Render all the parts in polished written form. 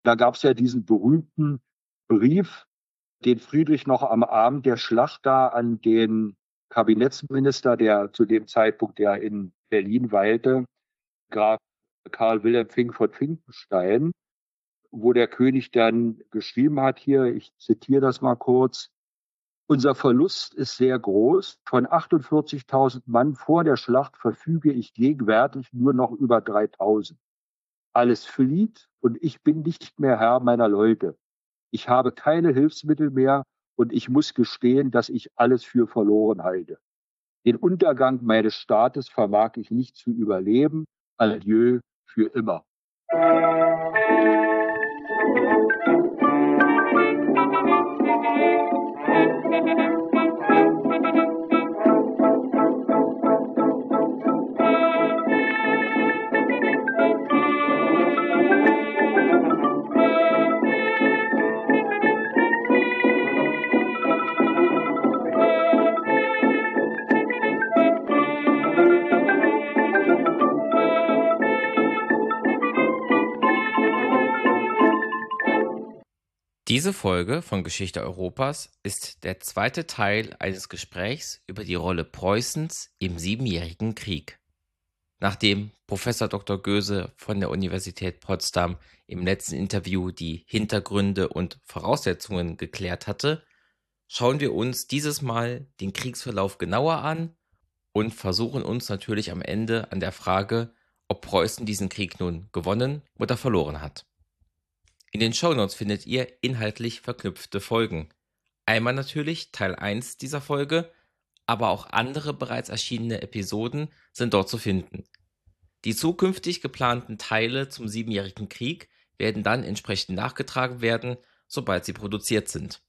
Da gab es ja diesen berühmten Brief, den Friedrich noch am Abend der Schlacht da an den Kabinettsminister, der zu dem Zeitpunkt ja in Berlin weilte, Graf Karl Wilhelm Fink von Finkenstein, wo der König dann geschrieben hat, hier, ich zitiere das mal kurz: Unser Verlust ist sehr groß. Von 48.000 Mann vor der Schlacht verfüge ich gegenwärtig nur noch über 3.000. Alles flieht und ich bin nicht mehr Herr meiner Leute. Ich habe keine Hilfsmittel mehr und ich muss gestehen, dass ich alles für verloren halte. Den Untergang meines Staates vermag ich nicht zu überleben. Adieu für immer. Diese Folge von Geschichte Europas ist der zweite Teil eines Gesprächs über die Rolle Preußens im Siebenjährigen Krieg. Nachdem Professor Dr. Göse von der Universität Potsdam im letzten Interview die Hintergründe und Voraussetzungen geklärt hatte, schauen wir uns dieses Mal den Kriegsverlauf genauer an und versuchen uns natürlich am Ende an der Frage, ob Preußen diesen Krieg nun gewonnen oder verloren hat. In den Shownotes findet ihr inhaltlich verknüpfte Folgen. Einmal natürlich Teil 1 dieser Folge, aber auch andere bereits erschienene Episoden sind dort zu finden. Die zukünftig geplanten Teile zum Siebenjährigen Krieg werden dann entsprechend nachgetragen werden, sobald sie produziert sind.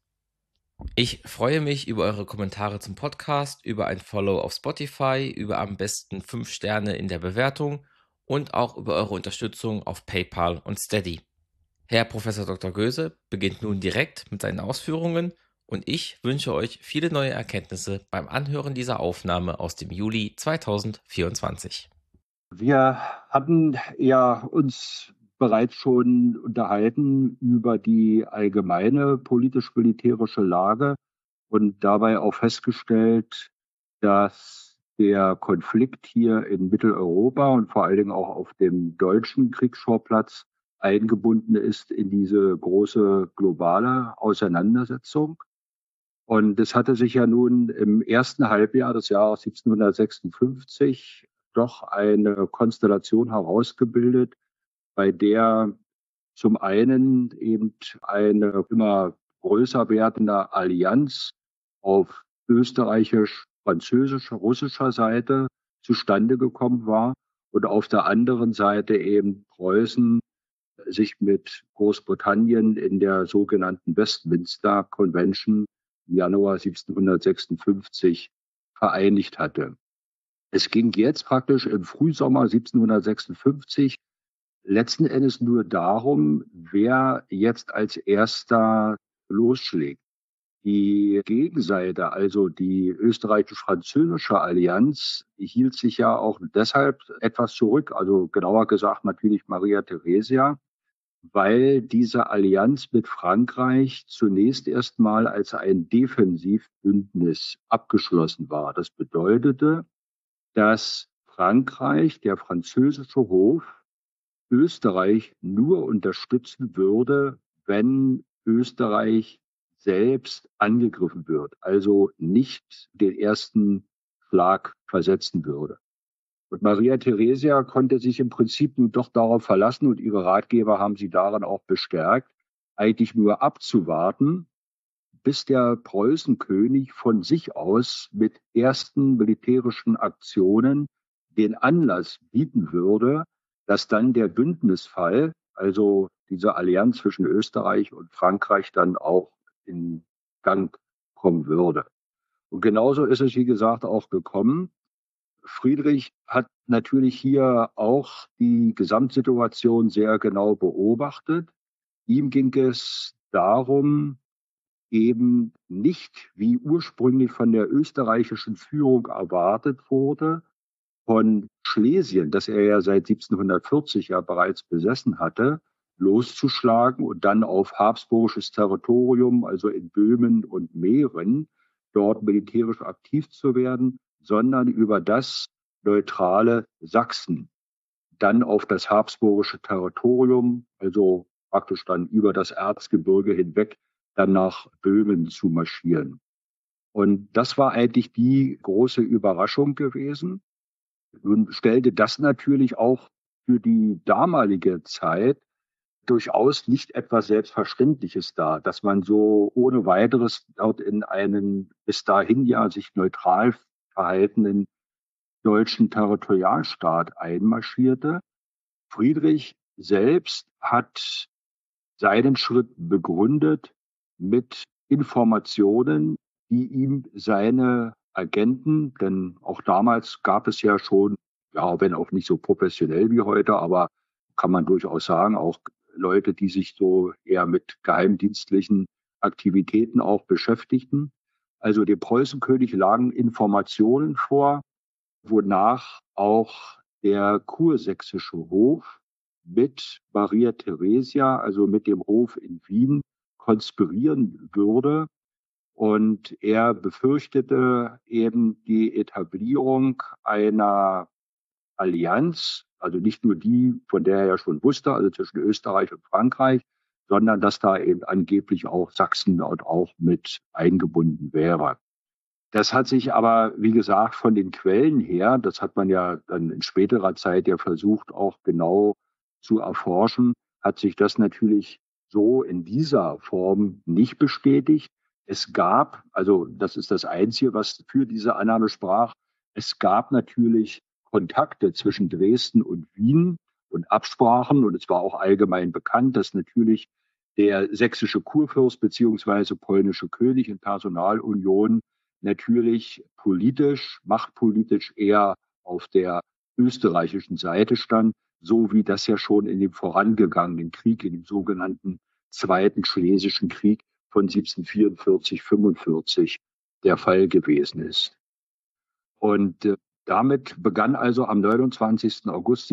Ich freue mich über eure Kommentare zum Podcast, über ein Follow auf Spotify, über am besten 5 Sterne in der Bewertung und auch über eure Unterstützung auf PayPal und Steady. Herr Professor Dr. Göse beginnt nun direkt mit seinen Ausführungen und ich wünsche euch viele neue Erkenntnisse beim Anhören dieser Aufnahme aus dem Juli 2024. Wir hatten ja uns bereits schon unterhalten über die allgemeine politisch-militärische Lage und dabei auch festgestellt, dass der Konflikt hier in Mitteleuropa und vor allen Dingen auch auf dem deutschen Kriegsschauplatz eingebunden ist in diese große globale Auseinandersetzung. Und es hatte sich ja nun im ersten Halbjahr des Jahres 1756 doch eine Konstellation herausgebildet, bei der zum einen eben eine immer größer werdende Allianz auf österreichisch-französischer, russischer Seite zustande gekommen war und auf der anderen Seite eben Preußen sich mit Großbritannien in der sogenannten Westminster Convention im Januar 1756 vereinigt hatte. Es ging jetzt praktisch im Frühsommer 1756 letzten Endes nur darum, wer jetzt als erster losschlägt. Die Gegenseite, also die österreichisch-französische Allianz, hielt sich ja auch deshalb etwas zurück, also genauer gesagt natürlich Maria Theresia, weil diese Allianz mit Frankreich zunächst erstmal als ein Defensivbündnis abgeschlossen war. Das bedeutete, dass Frankreich, der französische Hof, Österreich nur unterstützen würde, wenn Österreich selbst angegriffen wird, also nicht den ersten Schlag versetzen würde. Und Maria Theresia konnte sich im Prinzip nun doch darauf verlassen und ihre Ratgeber haben sie daran auch bestärkt, eigentlich nur abzuwarten, bis der Preußenkönig von sich aus mit ersten militärischen Aktionen den Anlass bieten würde, dass dann der Bündnisfall, also diese Allianz zwischen Österreich und Frankreich, dann auch in Gang kommen würde. Und genauso ist es, wie gesagt, auch gekommen. Friedrich hat natürlich hier auch die Gesamtsituation sehr genau beobachtet. Ihm ging es darum, eben nicht, wie ursprünglich von der österreichischen Führung erwartet wurde, von Schlesien, das er ja seit 1740 ja bereits besessen hatte, loszuschlagen und dann auf habsburgisches Territorium, also in Böhmen und Mähren, dort militärisch aktiv zu werden, sondern über das neutrale Sachsen dann auf das habsburgische Territorium, also praktisch dann über das Erzgebirge hinweg, dann nach Böhmen zu marschieren. Und das war eigentlich die große Überraschung gewesen. Nun stellte das natürlich auch für die damalige Zeit durchaus nicht etwas Selbstverständliches dar, dass man so ohne weiteres dort in einen bis dahin ja sich neutral verhaltenen deutschen Territorialstaat einmarschierte. Friedrich selbst hat seinen Schritt begründet mit Informationen, die ihm seine Agenten, denn auch damals gab es ja schon, ja, wenn auch nicht so professionell wie heute, aber kann man durchaus sagen, auch Leute, die sich so eher mit geheimdienstlichen Aktivitäten auch beschäftigten. Also dem Preußenkönig lagen Informationen vor, wonach auch der kursächsische Hof mit Maria Theresia, also mit dem Hof in Wien, konspirieren würde. Und er befürchtete eben die Etablierung einer Allianz, also nicht nur die, von der er ja schon wusste, also zwischen Österreich und Frankreich, sondern dass da eben angeblich auch Sachsen dort auch mit eingebunden wäre. Das hat sich aber, wie gesagt, von den Quellen her, das hat man ja dann in späterer Zeit ja versucht, auch genau zu erforschen, hat sich das natürlich so in dieser Form nicht bestätigt. Es gab, also das ist das Einzige, was für diese Annahme sprach, es gab natürlich Kontakte zwischen Dresden und Wien und Absprachen. Und es war auch allgemein bekannt, dass natürlich der sächsische Kurfürst beziehungsweise polnische König in Personalunion natürlich politisch, machtpolitisch eher auf der österreichischen Seite stand, so wie das ja schon in dem vorangegangenen Krieg, in dem sogenannten Zweiten Schlesischen Krieg von 1744-45 der Fall gewesen ist. Und damit begann also am 29. August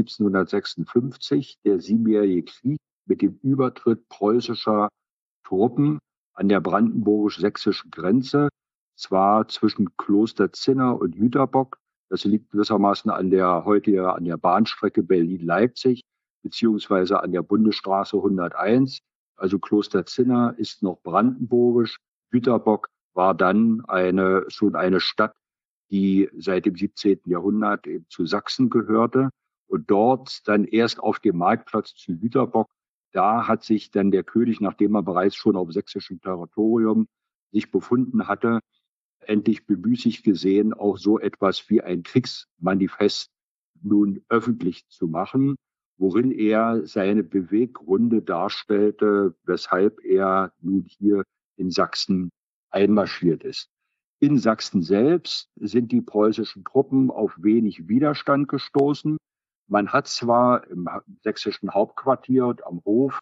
1756 der Siebenjährige Krieg mit dem Übertritt preußischer Truppen an der brandenburgisch-sächsischen Grenze, zwar zwischen Kloster Zinna und Jüterbock. Das liegt gewissermaßen an der Bahnstrecke Berlin-Leipzig, beziehungsweise an der Bundesstraße 101. Also Kloster Zinna ist noch brandenburgisch. Jüterbock war dann schon eine Stadt, die seit dem 17. Jahrhundert eben zu Sachsen gehörte. Und dort dann erst auf dem Marktplatz zu Jüterbock, da hat sich dann der König, nachdem er bereits schon auf sächsischem Territorium sich befunden hatte, endlich bemüßigt gesehen, auch so etwas wie ein Kriegsmanifest nun öffentlich zu machen, worin er seine Beweggründe darstellte, weshalb er nun hier in Sachsen einmarschiert ist. In Sachsen selbst sind die preußischen Truppen auf wenig Widerstand gestoßen. Man hat zwar im sächsischen Hauptquartier und am Hof,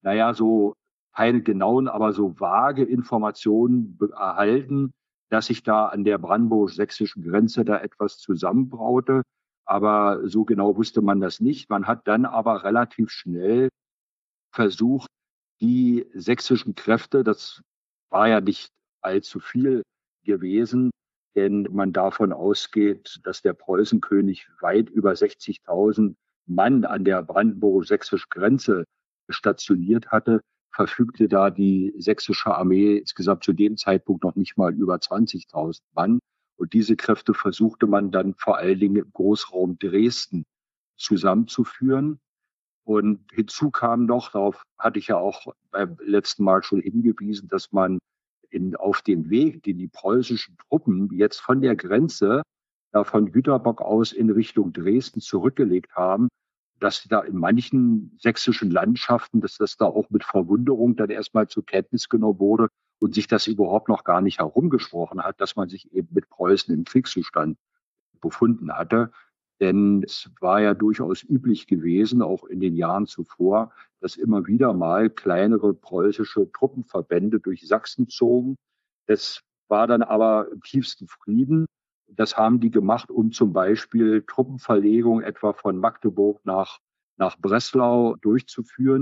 so keine genauen, aber so vage Informationen erhalten, dass sich da an der brandenburg-sächsischen Grenze da etwas zusammenbraute. Aber so genau wusste man das nicht. Man hat dann aber relativ schnell versucht, die sächsischen Kräfte, das war ja nicht allzu viel gewesen, denn man davon ausgeht, dass der Preußenkönig weit über 60.000 Mann an der brandenburg-sächsischen Grenze stationiert hatte, verfügte da die sächsische Armee insgesamt zu dem Zeitpunkt noch nicht mal über 20.000 Mann. Und diese Kräfte versuchte man dann vor allen Dingen im Großraum Dresden zusammenzuführen. Und hinzu kam noch, darauf hatte ich ja auch beim letzten Mal schon hingewiesen, dass man auf dem Weg, den die preußischen Truppen jetzt von der Grenze, von Jüterbock aus in Richtung Dresden zurückgelegt haben, dass da in manchen sächsischen Landschaften, dass das da auch mit Verwunderung dann erstmal zur Kenntnis genommen wurde und sich das überhaupt noch gar nicht herumgesprochen hat, dass man sich eben mit Preußen im Kriegszustand befunden hatte. Denn es war ja durchaus üblich gewesen, auch in den Jahren zuvor, dass immer wieder mal kleinere preußische Truppenverbände durch Sachsen zogen. Das war dann aber im tiefsten Frieden. Das haben die gemacht, um zum Beispiel Truppenverlegung etwa von Magdeburg nach Breslau durchzuführen.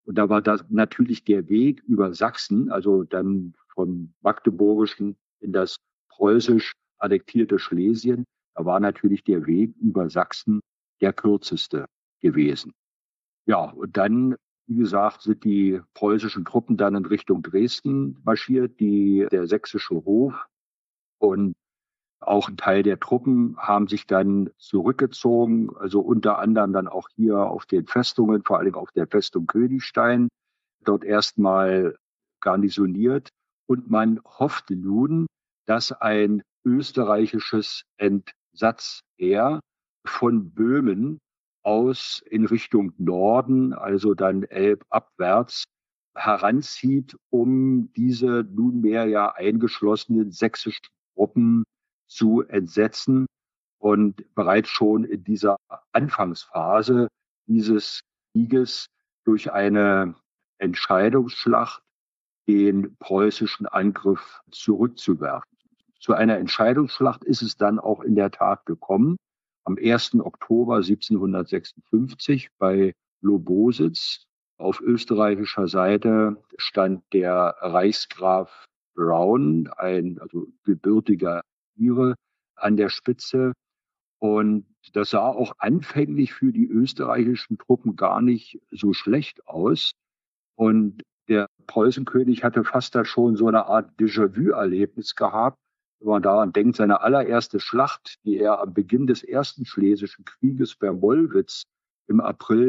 Und da war das natürlich der Weg über Sachsen, also dann vom Magdeburgischen in das preußisch annektierte Schlesien. Da war natürlich der Weg über Sachsen der kürzeste gewesen. Ja, und dann, wie gesagt, sind die preußischen Truppen dann in Richtung Dresden marschiert, der sächsische Hof und auch ein Teil der Truppen haben sich dann zurückgezogen, also unter anderem dann auch hier auf den Festungen, vor allem auf der Festung Königstein, dort erstmal garnisoniert. Und man hoffte nun, dass ein österreichisches Entsatzheer von Böhmen aus in Richtung Norden, also dann elbabwärts, heranzieht, um diese nunmehr ja eingeschlossenen sächsischen Truppen zu entsetzen und bereits schon in dieser Anfangsphase dieses Krieges durch eine Entscheidungsschlacht den preußischen Angriff zurückzuwerfen. Zu einer Entscheidungsschlacht ist es dann auch in der Tat gekommen. Am 1. Oktober 1756 bei Lobositz. Auf österreichischer Seite stand der Reichsgraf Brown, ein also gebürtiger Ire, an der Spitze. Und das sah auch anfänglich für die österreichischen Truppen gar nicht so schlecht aus. Und der Preußenkönig hatte fast da schon so eine Art Déjà-vu-Erlebnis gehabt. Wenn man daran denkt, seine allererste Schlacht, die er am Beginn des Ersten Schlesischen Krieges bei Mollwitz im April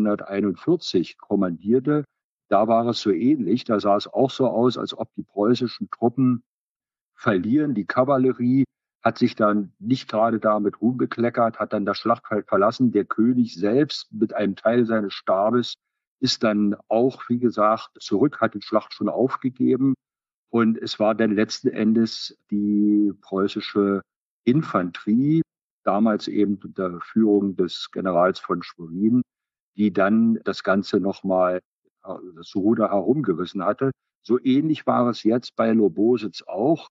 1741 kommandierte, da war es so ähnlich. Da sah es auch so aus, als ob die preußischen Truppen verlieren. Die Kavallerie hat sich dann nicht gerade damit Ruhm bekleckert, hat dann das Schlachtfeld verlassen. Der König selbst mit einem Teil seines Stabes ist dann auch, wie gesagt, zurück, hat die Schlacht schon aufgegeben. Und es war dann letzten Endes die preußische Infanterie, damals eben unter Führung des Generals von Schwerin, die dann das Ganze nochmal das Ruder herumgerissen hatte. So ähnlich war es jetzt bei Lobositz auch.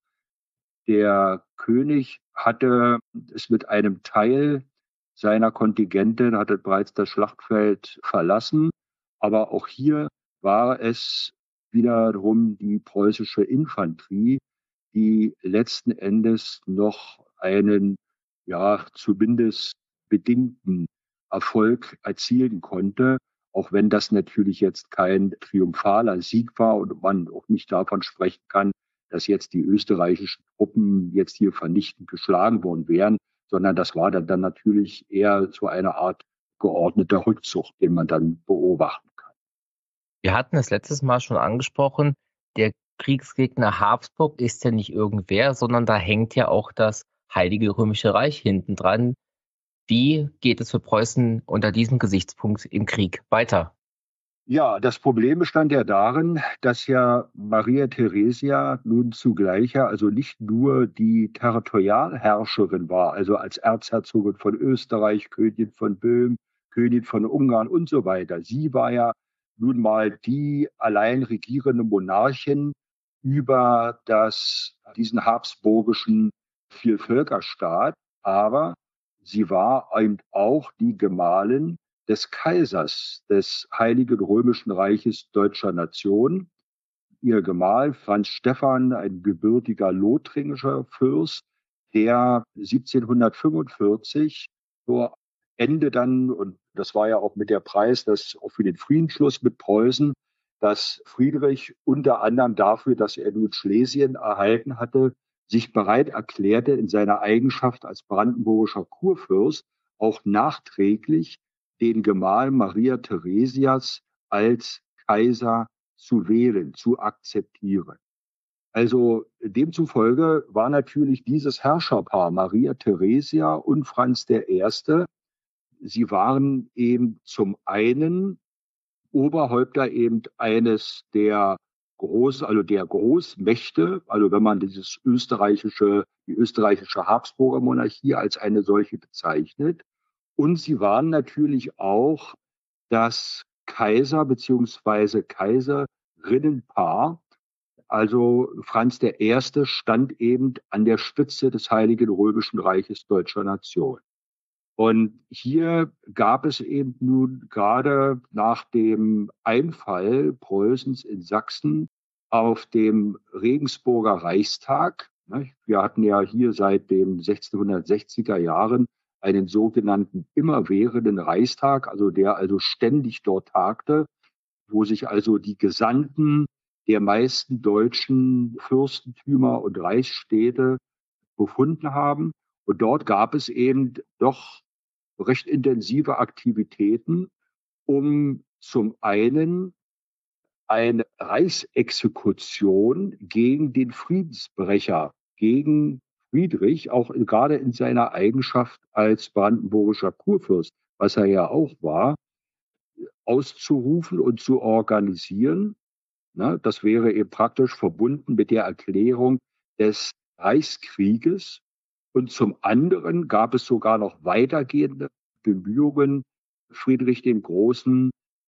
Der König hatte es mit einem Teil seiner Kontingente, hatte bereits das Schlachtfeld verlassen. Aber auch hier war es wiederum die preußische Infanterie, die letzten Endes noch einen, ja, zumindest bedingten Erfolg erzielen konnte. Auch wenn das natürlich jetzt kein triumphaler Sieg war und man auch nicht davon sprechen kann, dass jetzt die österreichischen Truppen jetzt hier vernichtend geschlagen worden wären, sondern das war dann natürlich eher so eine Art geordneter Rückzug, den man dann beobachten kann. Wir hatten es letztes Mal schon angesprochen, der Kriegsgegner Habsburg ist ja nicht irgendwer, sondern da hängt ja auch das Heilige Römische Reich hinten dran. Wie geht es für Preußen unter diesem Gesichtspunkt im Krieg weiter? Ja, das Problem bestand ja darin, dass ja Maria Theresia nun zugleich also nicht nur die Territorialherrscherin war, also als Erzherzogin von Österreich, Königin von Böhmen, Königin von Ungarn und so weiter. Sie war ja nun mal die allein regierende Monarchin über diesen habsburgischen Vielvölkerstaat, aber sie war eben auch die Gemahlin des Kaisers des Heiligen Römischen Reiches Deutscher Nation. Ihr Gemahl Franz Stephan, ein gebürtiger lothringischer Fürst, der 1745 so Ende dann, und das war ja auch mit der Preis, dass auch für den Friedensschluss mit Preußen, dass Friedrich unter anderem dafür, dass er nun Schlesien erhalten hatte, sich bereit erklärte, in seiner Eigenschaft als brandenburgischer Kurfürst auch nachträglich den Gemahl Maria Theresias als Kaiser zu wählen, zu akzeptieren. Also demzufolge war natürlich dieses Herrscherpaar Maria Theresia und Franz I., sie waren eben zum einen Oberhäupter eben also der Großmächte, also wenn man die österreichische Habsburger Monarchie als eine solche bezeichnet. Und sie waren natürlich auch das Kaiser- bzw. Kaiserinnenpaar. Also Franz I. stand eben an der Spitze des Heiligen Römischen Reiches Deutscher Nation. Und hier gab es eben nun gerade nach dem Einfall Preußens in Sachsen auf dem Regensburger Reichstag. Wir hatten ja hier seit den 1660er Jahren einen sogenannten immerwährenden Reichstag, also der also ständig dort tagte, wo sich also die Gesandten der meisten deutschen Fürstentümer und Reichsstädte befunden haben. Und dort gab es eben doch recht intensive Aktivitäten, um zum einen eine Reichsexekution gegen den Friedensbrecher, gegen Friedrich, auch gerade in seiner Eigenschaft als brandenburgischer Kurfürst, was er ja auch war, auszurufen und zu organisieren. Das wäre eben praktisch verbunden mit der Erklärung des Reichskrieges. Und zum anderen gab es sogar noch weitergehende Bemühungen, Friedrich den Großen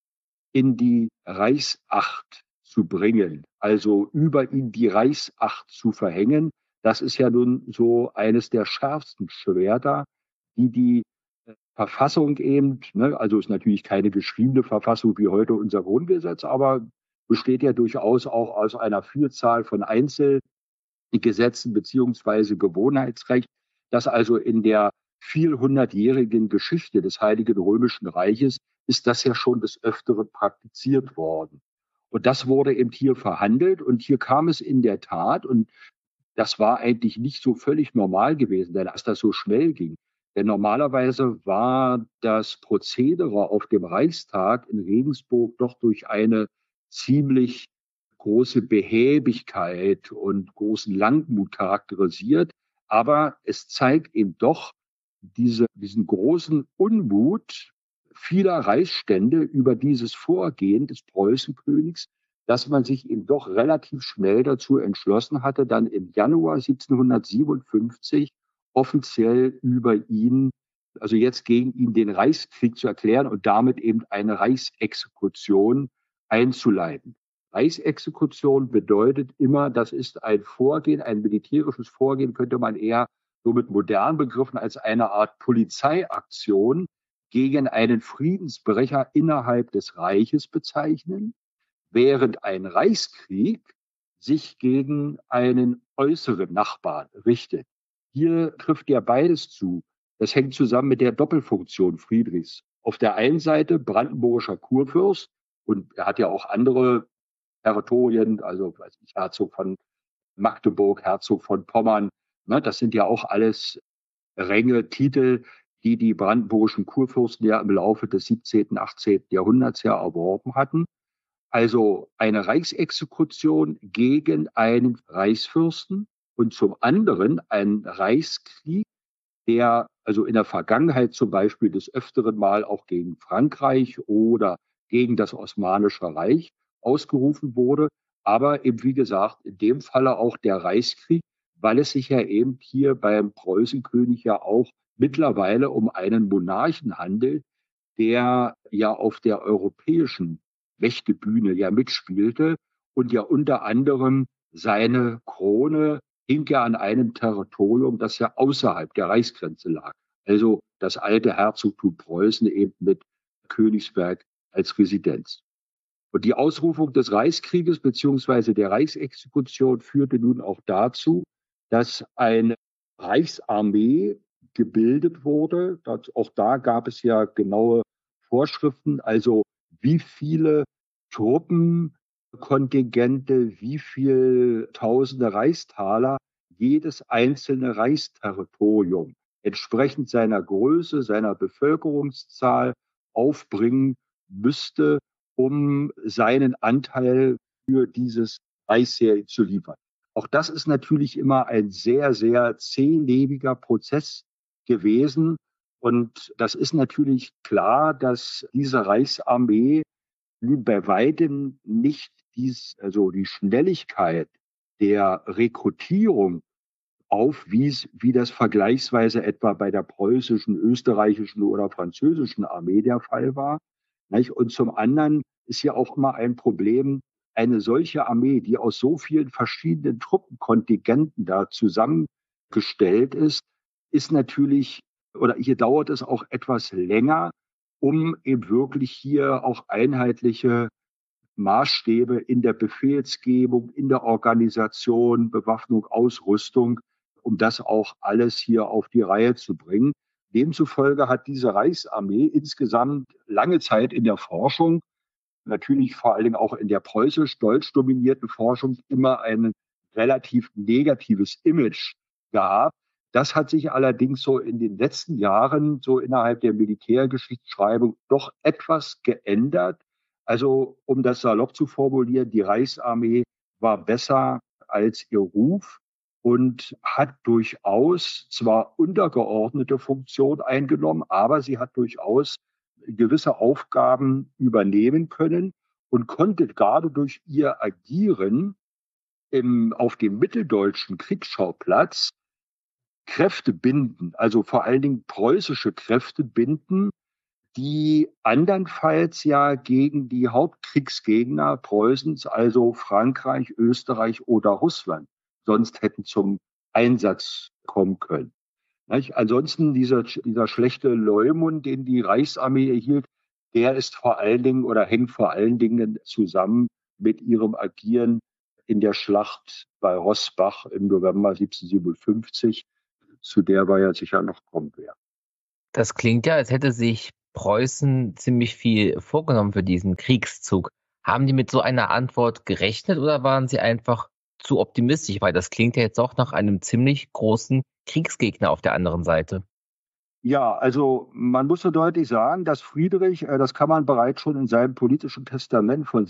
in die Reichsacht zu bringen, also über ihn die Reichsacht zu verhängen. Das ist ja nun so eines der schärfsten Schwerter, die Verfassung eben, also ist natürlich keine geschriebene Verfassung wie heute unser Grundgesetz, aber besteht ja durchaus auch aus einer Vielzahl von Einzelgesetzen beziehungsweise Gewohnheitsrecht, das also in der vielhundertjährigen Geschichte des Heiligen Römischen Reiches ist das ja schon des Öfteren praktiziert worden. Und das wurde eben hier verhandelt und hier kam es in der Tat, und das war eigentlich nicht so völlig normal gewesen, denn als das so schnell ging. Denn normalerweise war das Prozedere auf dem Reichstag in Regensburg doch durch eine ziemlich große Behäbigkeit und großen Langmut charakterisiert. Aber es zeigt eben doch diesen großen Unmut vieler Reichsstände über dieses Vorgehen des Preußenkönigs, dass man sich eben doch relativ schnell dazu entschlossen hatte, dann im Januar 1757 offiziell über ihn, also jetzt gegen ihn den Reichskrieg zu erklären und damit eben eine Reichsexekution einzuleiten. Reichsexekution bedeutet immer, das ist ein Vorgehen, ein militärisches Vorgehen, könnte man eher so mit modernen Begriffen als eine Art Polizeiaktion gegen einen Friedensbrecher innerhalb des Reiches bezeichnen, während ein Reichskrieg sich gegen einen äußeren Nachbarn richtet. Hier trifft ja beides zu. Das hängt zusammen mit der Doppelfunktion Friedrichs. Auf der einen Seite brandenburgischer Kurfürst, und er hat ja auch andere Territorien, also Herzog von Magdeburg, Herzog von Pommern. Das sind ja auch alles Ränge, Titel, die die brandenburgischen Kurfürsten ja im Laufe des 17., 18. Jahrhunderts ja erworben hatten. Also eine Reichsexekution gegen einen Reichsfürsten und zum anderen ein Reichskrieg, der also in der Vergangenheit zum Beispiel des Öfteren mal auch gegen Frankreich oder gegen das Osmanische Reich ausgerufen wurde. Aber eben, wie gesagt, in dem Falle auch der Reichskrieg, weil es sich ja eben hier beim Preußenkönig ja auch mittlerweile um einen Monarchen handelt, der ja auf der europäischen Mächtebühne ja mitspielte und ja unter anderem seine Krone hing ja an einem Territorium, das ja außerhalb der Reichsgrenze lag. Also das alte Herzogtum Preußen eben mit Königsberg als Residenz. Und die Ausrufung des Reichskrieges beziehungsweise der Reichsexekution führte nun auch dazu, dass eine Reichsarmee gebildet wurde. Auch da gab es ja genaue Vorschriften, also wie viele Truppenkontingente, wie viel tausende Reichstaler jedes einzelne Reichsterritorium entsprechend seiner Größe, seiner Bevölkerungszahl aufbringen müsste, um seinen Anteil für dieses Reichsheer zu liefern. Auch das ist natürlich immer ein sehr, sehr zählebiger Prozess gewesen. Und das ist natürlich klar, dass diese Reichsarmee bei weitem nicht also die Schnelligkeit der Rekrutierung aufwies, wie das vergleichsweise etwa bei der preußischen, österreichischen oder französischen Armee der Fall war. Und zum anderen ist ja auch immer ein Problem, eine solche Armee, die aus so vielen verschiedenen Truppenkontingenten da zusammengestellt ist, ist natürlich oder hier dauert es auch etwas länger, um eben wirklich hier auch einheitliche Maßstäbe in der Befehlsgebung, in der Organisation, Bewaffnung, Ausrüstung, um das auch alles hier auf die Reihe zu bringen. Demzufolge hat diese Reichsarmee insgesamt lange Zeit in der Forschung, natürlich vor allen Dingen auch in der preußisch-deutsch dominierten Forschung, immer ein relativ negatives Image gehabt. Das hat sich allerdings so in den letzten Jahren, so innerhalb der Militärgeschichtsschreibung, doch etwas geändert. Also, um das salopp zu formulieren, die Reichsarmee war besser als ihr Ruf und hat durchaus zwar untergeordnete Funktion eingenommen, aber sie hat durchaus gewisse Aufgaben übernehmen können und konnte gerade durch ihr Agieren auf dem mitteldeutschen Kriegsschauplatz Kräfte binden, also vor allen Dingen preußische Kräfte binden, die andernfalls ja gegen die Hauptkriegsgegner Preußens, also Frankreich, Österreich oder Russland, sonst hätten zum Einsatz kommen können. Nicht? Ansonsten dieser schlechte Leumund, den die Reichsarmee erhielt, der ist vor allen Dingen oder hängt vor allen Dingen zusammen mit ihrem Agieren in der Schlacht bei Rossbach im November 1757, zu der wir ja sicher noch kommen werden. Das klingt ja, als hätte sich Preußen ziemlich viel vorgenommen für diesen Kriegszug. Haben die mit so einer Antwort gerechnet oder waren sie einfach zu optimistisch? Weil das klingt ja jetzt auch nach einem ziemlich großen Kriegsgegner auf der anderen Seite. Ja, also man muss so deutlich sagen, dass Friedrich, das kann man bereits schon in seinem politischen Testament von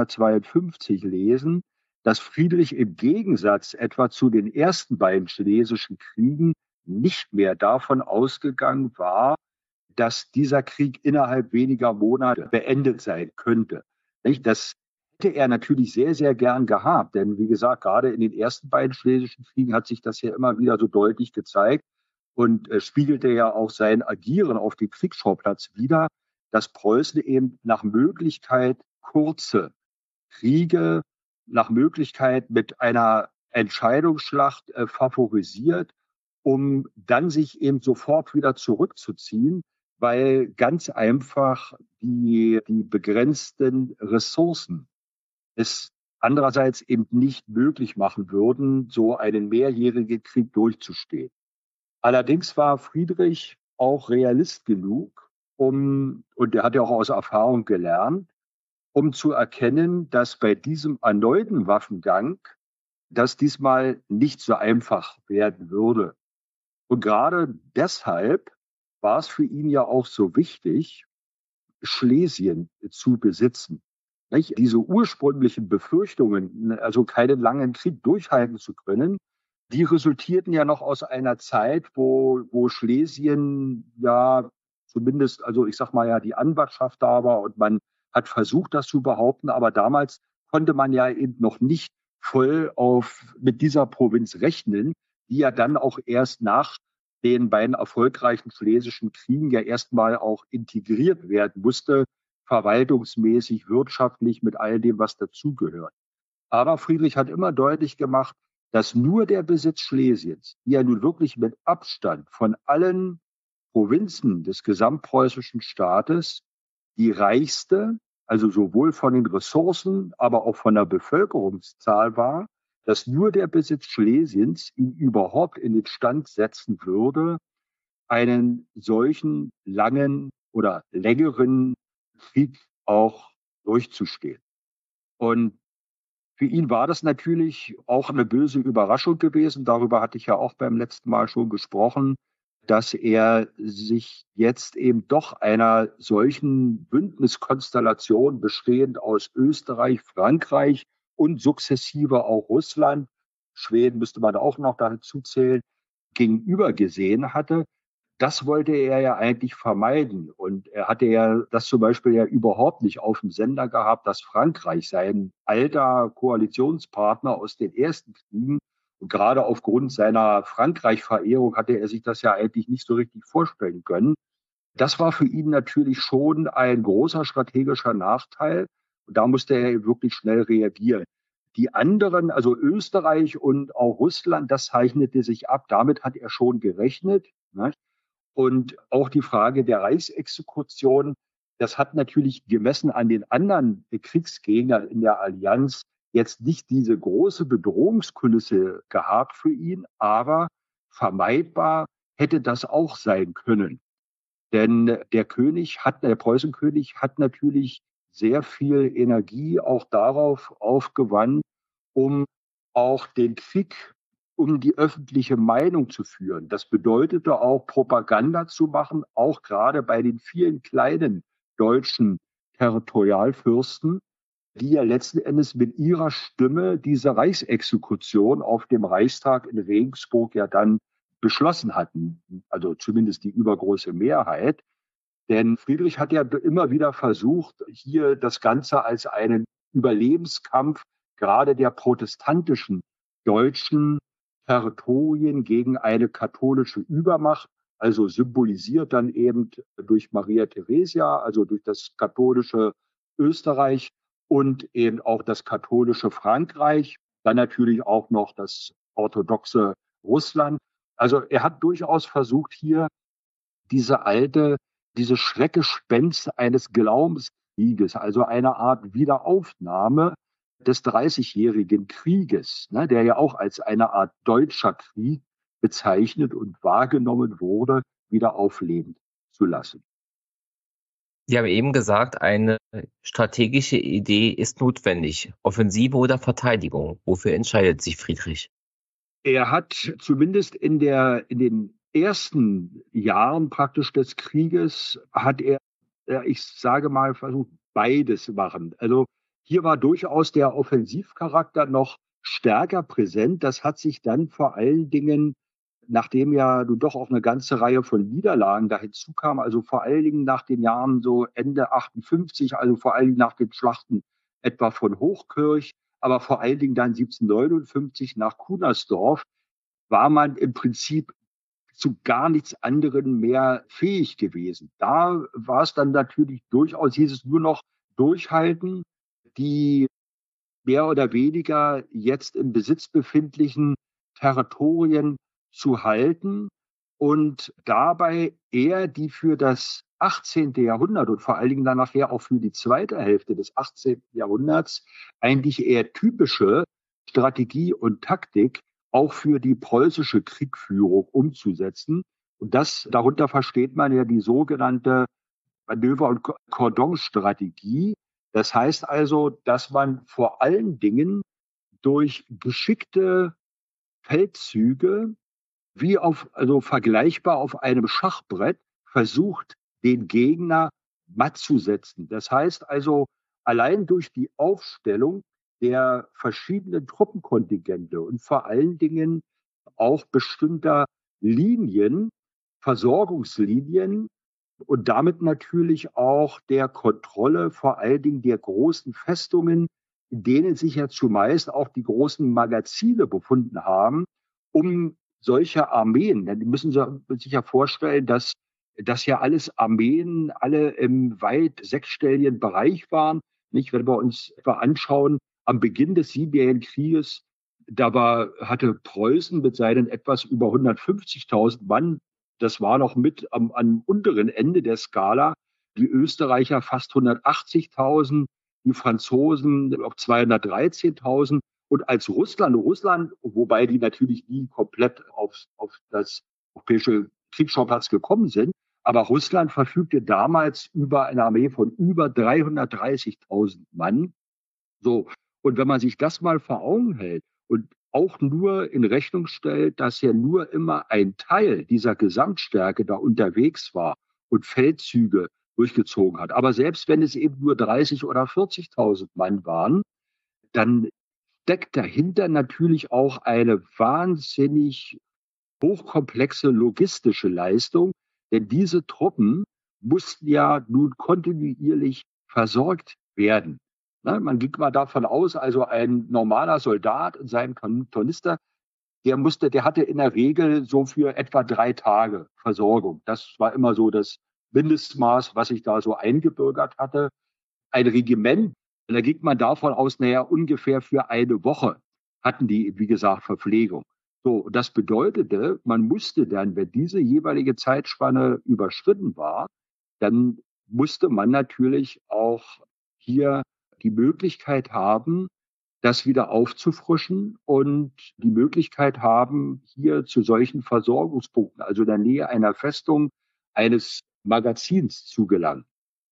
1752 lesen, dass Friedrich im Gegensatz etwa zu den ersten beiden schlesischen Kriegen nicht mehr davon ausgegangen war, dass dieser Krieg innerhalb weniger Monate beendet sein könnte. Nicht? Das hätte er natürlich sehr, sehr gern gehabt, denn wie gesagt, gerade in den ersten beiden schlesischen Kriegen hat sich das ja immer wieder so deutlich gezeigt, und spiegelte ja auch sein Agieren auf dem Kriegsschauplatz wider, dass Preußen eben nach Möglichkeit kurze Kriege, nach Möglichkeit mit einer Entscheidungsschlacht favorisiert, um dann sich eben sofort wieder zurückzuziehen, weil ganz einfach die begrenzten Ressourcen es andererseits eben nicht möglich machen würden, so einen mehrjährigen Krieg durchzustehen. Allerdings war Friedrich auch Realist genug, und er hat ja auch aus Erfahrung gelernt, um zu erkennen, dass bei diesem erneuten Waffengang das diesmal nicht so einfach werden würde. Und gerade deshalb war es für ihn ja auch so wichtig, Schlesien zu besitzen. Nicht? Diese ursprünglichen Befürchtungen, also keinen langen Krieg durchhalten zu können, die resultierten ja noch aus einer Zeit, wo Schlesien ja zumindest, also ich sag mal ja, die Anwartschaft da war und man hat versucht, das zu behaupten, aber damals konnte man ja eben noch nicht voll mit dieser Provinz rechnen, die ja dann auch erst nach den beiden erfolgreichen schlesischen Kriegen ja erstmal auch integriert werden musste, verwaltungsmäßig, wirtschaftlich, mit all dem, was dazugehört. Aber Friedrich hat immer deutlich gemacht, dass nur der Besitz Schlesiens, die ja nun wirklich mit Abstand von allen Provinzen des gesamtpreußischen Staates die reichste, also sowohl von den Ressourcen, aber auch von der Bevölkerungszahl war, dass nur der Besitz Schlesiens ihn überhaupt in den Stand setzen würde, einen solchen langen oder längeren Krieg auch durchzustehen. Und für ihn war das natürlich auch eine böse Überraschung gewesen. Darüber hatte ich ja auch beim letzten Mal schon gesprochen, dass er sich jetzt eben doch einer solchen Bündniskonstellation bestehend aus Österreich, Frankreich und sukzessive auch Russland, Schweden müsste man auch noch dazu zählen, gegenüber gesehen hatte. Das wollte er ja eigentlich vermeiden. Und er hatte ja das zum Beispiel ja überhaupt nicht auf dem Sender gehabt, dass Frankreich, sein alter Koalitionspartner aus den ersten Kriegen, und gerade aufgrund seiner Frankreich-Verehrung hatte er sich das ja eigentlich nicht so richtig vorstellen können. Das war für ihn natürlich schon ein großer strategischer Nachteil. Und da musste er wirklich schnell reagieren. Die anderen, also Österreich und auch Russland, das zeichnete sich ab. Damit hat er schon gerechnet. Ne? Und auch die Frage der Reichsexekution, das hat natürlich gemessen an den anderen Kriegsgegnern in der Allianz jetzt nicht diese große Bedrohungskulisse gehabt für ihn, aber vermeidbar hätte das auch sein können. Denn der Preußenkönig hat natürlich sehr viel Energie auch darauf aufgewandt, um auch den Krieg um die öffentliche Meinung zu führen. Das bedeutete auch, Propaganda zu machen, auch gerade bei den vielen kleinen deutschen Territorialfürsten, die ja letzten Endes mit ihrer Stimme diese Reichsexekution auf dem Reichstag in Regensburg ja dann beschlossen hatten, also zumindest die übergroße Mehrheit. Denn Friedrich hat ja immer wieder versucht, hier das Ganze als einen Überlebenskampf gerade der protestantischen deutschen Territorien gegen eine katholische Übermacht, also symbolisiert dann eben durch Maria Theresia, also durch das katholische Österreich und eben auch das katholische Frankreich, dann natürlich auch noch das orthodoxe Russland. Also er hat durchaus versucht, hier dieses Schreckgespenst eines Glaubenskrieges, also eine Art Wiederaufnahme des Dreißigjährigen Krieges, ne, der ja auch als eine Art deutscher Krieg bezeichnet und wahrgenommen wurde, wieder aufleben zu lassen. Sie haben eben gesagt, eine strategische Idee ist notwendig. Offensive oder Verteidigung? Wofür entscheidet sich Friedrich? Er hat zumindest in den ersten Jahren praktisch des Krieges hat er, ich sage mal, versucht, beides machen. Also hier war durchaus der Offensivcharakter noch stärker präsent. Das hat sich dann vor allen Dingen, nachdem ja nun doch auch eine ganze Reihe von Niederlagen da hinzukam, also vor allen Dingen nach den Jahren so Ende 58, also vor allen Dingen nach den Schlachten etwa von Hochkirch, aber vor allen Dingen dann 1759 nach Kunersdorf, war man im Prinzip zu gar nichts anderem mehr fähig gewesen. Da war es dann natürlich durchaus, hieß es nur noch durchhalten, die mehr oder weniger jetzt im Besitz befindlichen Territorien zu halten und dabei eher die für das 18. Jahrhundert und vor allen Dingen dann nachher auch für die zweite Hälfte des 18. Jahrhunderts eigentlich eher typische Strategie und Taktik auch für die preußische Kriegführung umzusetzen. Und darunter versteht man ja die sogenannte Manöver- und Cordon-Strategie. Das heißt also, dass man vor allen Dingen durch geschickte Feldzüge also vergleichbar auf einem Schachbrett versucht, den Gegner matt zu setzen. Das heißt also, allein durch die Aufstellung der verschiedenen Truppenkontingente und vor allen Dingen auch bestimmter Linien, Versorgungslinien und damit natürlich auch der Kontrolle vor allen Dingen der großen Festungen, in denen sich ja zumeist auch die großen Magazine befunden haben, um solche Armeen, denn die müssen sich ja vorstellen, dass das ja alles Armeen, alle im weit sechsstelligen Bereich waren. Nicht, wenn wir uns etwa anschauen, am Beginn des Siebenjährigen Krieges, hatte Preußen mit seinen etwas über 150.000 Mann, das war noch mit am unteren Ende der Skala, die Österreicher fast 180.000, die Franzosen auf 213.000 und als Russland, wobei die natürlich nie komplett auf das europäische Kriegsschauplatz gekommen sind, aber Russland verfügte damals über eine Armee von über 330.000 Mann. So. Und wenn man sich das mal vor Augen hält und auch nur in Rechnung stellt, dass ja nur immer ein Teil dieser Gesamtstärke da unterwegs war und Feldzüge durchgezogen hat. Aber selbst wenn es eben nur 30.000 oder 40.000 Mann waren, dann steckt dahinter natürlich auch eine wahnsinnig hochkomplexe logistische Leistung, denn diese Truppen mussten ja nun kontinuierlich versorgt werden. Na, man ging mal davon aus, also ein normaler Soldat in seinem Tornister, der hatte in der Regel so für etwa 3 Tage Versorgung. Das war immer so das Mindestmaß, was sich da so eingebürgert hatte. Ein Regiment, da ging man davon aus, ungefähr für eine Woche hatten die, wie gesagt, Verpflegung. So, das bedeutete, man musste dann, wenn diese jeweilige Zeitspanne überschritten war, dann musste man natürlich auch hier die Möglichkeit haben, das wieder aufzufrischen und die Möglichkeit haben, hier zu solchen Versorgungspunkten, also in der Nähe einer Festung, eines Magazins zu gelangen.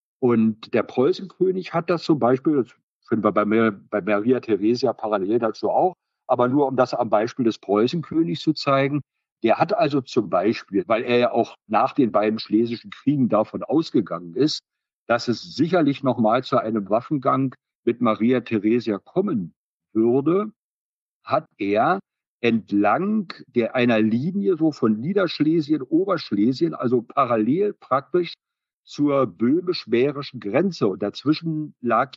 Und der Preußenkönig hat das zum Beispiel, das finden wir bei Maria Theresia parallel dazu auch, aber nur um das am Beispiel des Preußenkönigs zu zeigen, der hat also zum Beispiel, weil er ja auch nach den beiden Schlesischen Kriegen davon ausgegangen ist, dass es sicherlich nochmal zu einem Waffengang mit Maria Theresia kommen würde, hat er entlang einer Linie so von Niederschlesien, Oberschlesien, also parallel praktisch zur böhmisch-mährischen Grenze. Und dazwischen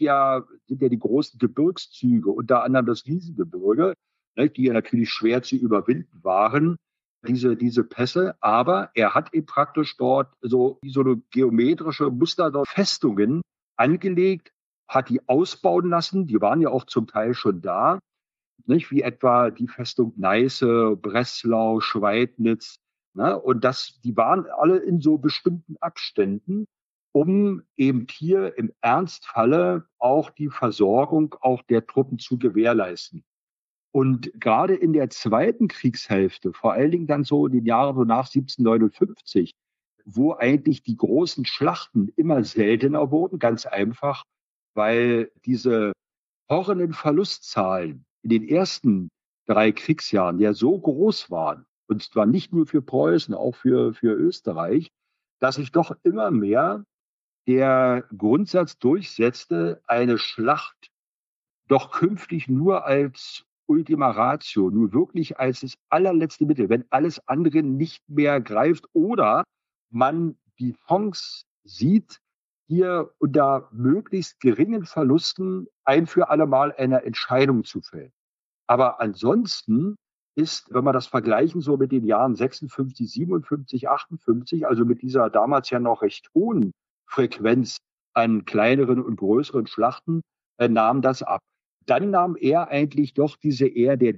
sind ja die großen Gebirgszüge, unter anderem das Riesengebirge, ne, die ja natürlich schwer zu überwinden waren, diese Pässe. Aber er hat eben praktisch dort so wie so eine geometrische Muster dort Festungen angelegt, hat die ausbauen lassen. Die waren ja auch zum Teil schon da, nicht? Wie etwa die Festung Neiße, Breslau, Schweidnitz. Ne? Und die waren alle in so bestimmten Abständen, um eben hier im Ernstfalle auch die Versorgung auch der Truppen zu gewährleisten. Und gerade in der zweiten Kriegshälfte, vor allen Dingen dann so in den Jahren so nach 1759, wo eigentlich die großen Schlachten immer seltener wurden, ganz einfach, weil diese horrenden Verlustzahlen in den ersten 3 Kriegsjahren ja so groß waren, und zwar nicht nur für Preußen, auch für Österreich, dass sich doch immer mehr der Grundsatz durchsetzte, eine Schlacht doch künftig nur als Ultima Ratio, nur wirklich als das allerletzte Mittel, wenn alles andere nicht mehr greift oder man die Chance sieht, hier unter möglichst geringen Verlusten ein für alle Mal eine Entscheidung zu fällen. Aber ansonsten ist, wenn wir das vergleichen, so mit den Jahren 56, 57, 58, also mit dieser damals ja noch recht hohen Frequenz an kleineren und größeren Schlachten, nahm das ab. Dann nahm er eigentlich doch diese eher der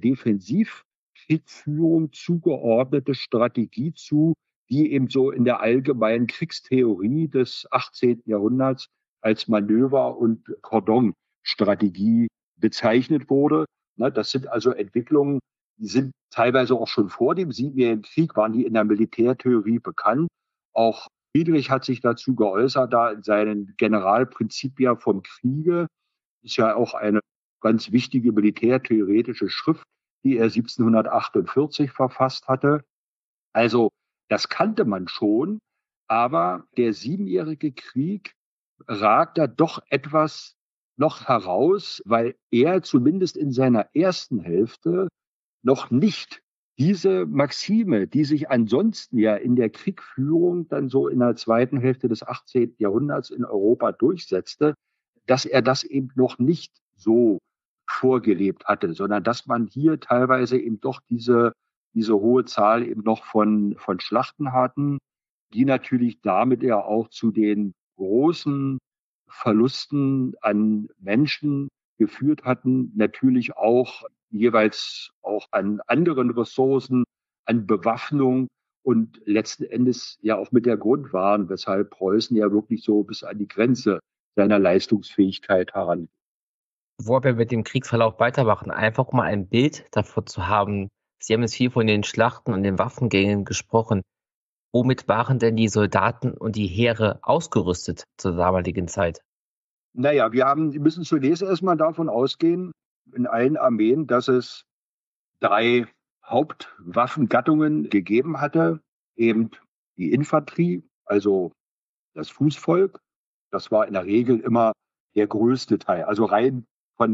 Defensivkriegführung zugeordnete Strategie zu, die eben so in der allgemeinen Kriegstheorie des 18. Jahrhunderts als Manöver- und Cordon-Strategie bezeichnet wurde. Das sind also Entwicklungen, die sind teilweise auch schon vor dem Siebenjährigen Krieg, waren die in der Militärtheorie bekannt. Auch Friedrich hat sich dazu geäußert, da in seinen Generalprinzipia vom Kriege, ist ja auch eine ganz wichtige militärtheoretische Schrift, die er 1748 verfasst hatte. Also das kannte man schon, aber der Siebenjährige Krieg ragt da doch etwas noch heraus, weil er zumindest in seiner ersten Hälfte noch nicht diese Maxime, die sich ansonsten ja in der Kriegführung dann so in der zweiten Hälfte des 18. Jahrhunderts in Europa durchsetzte, dass er das eben noch nicht so vorgelebt hatte, sondern dass man hier teilweise eben doch diese hohe Zahl eben noch von Schlachten hatten, die natürlich damit ja auch zu den großen Verlusten an Menschen geführt hatten, natürlich auch jeweils auch an anderen Ressourcen, an Bewaffnung und letzten Endes ja auch mit der Grund waren, weshalb Preußen ja wirklich so bis an die Grenze seiner Leistungsfähigkeit heran. Bevor wir mit dem Kriegsverlauf weitermachen, einfach mal ein Bild davor zu haben. Sie haben jetzt viel von den Schlachten und den Waffengängen gesprochen. Womit waren denn die Soldaten und die Heere ausgerüstet zur damaligen Zeit? Naja, wir müssen zunächst erstmal davon ausgehen, in allen Armeen, dass es 3 Hauptwaffengattungen gegeben hatte. Eben die Infanterie, also das Fußvolk. Das war in der Regel immer der größte Teil. Also rein von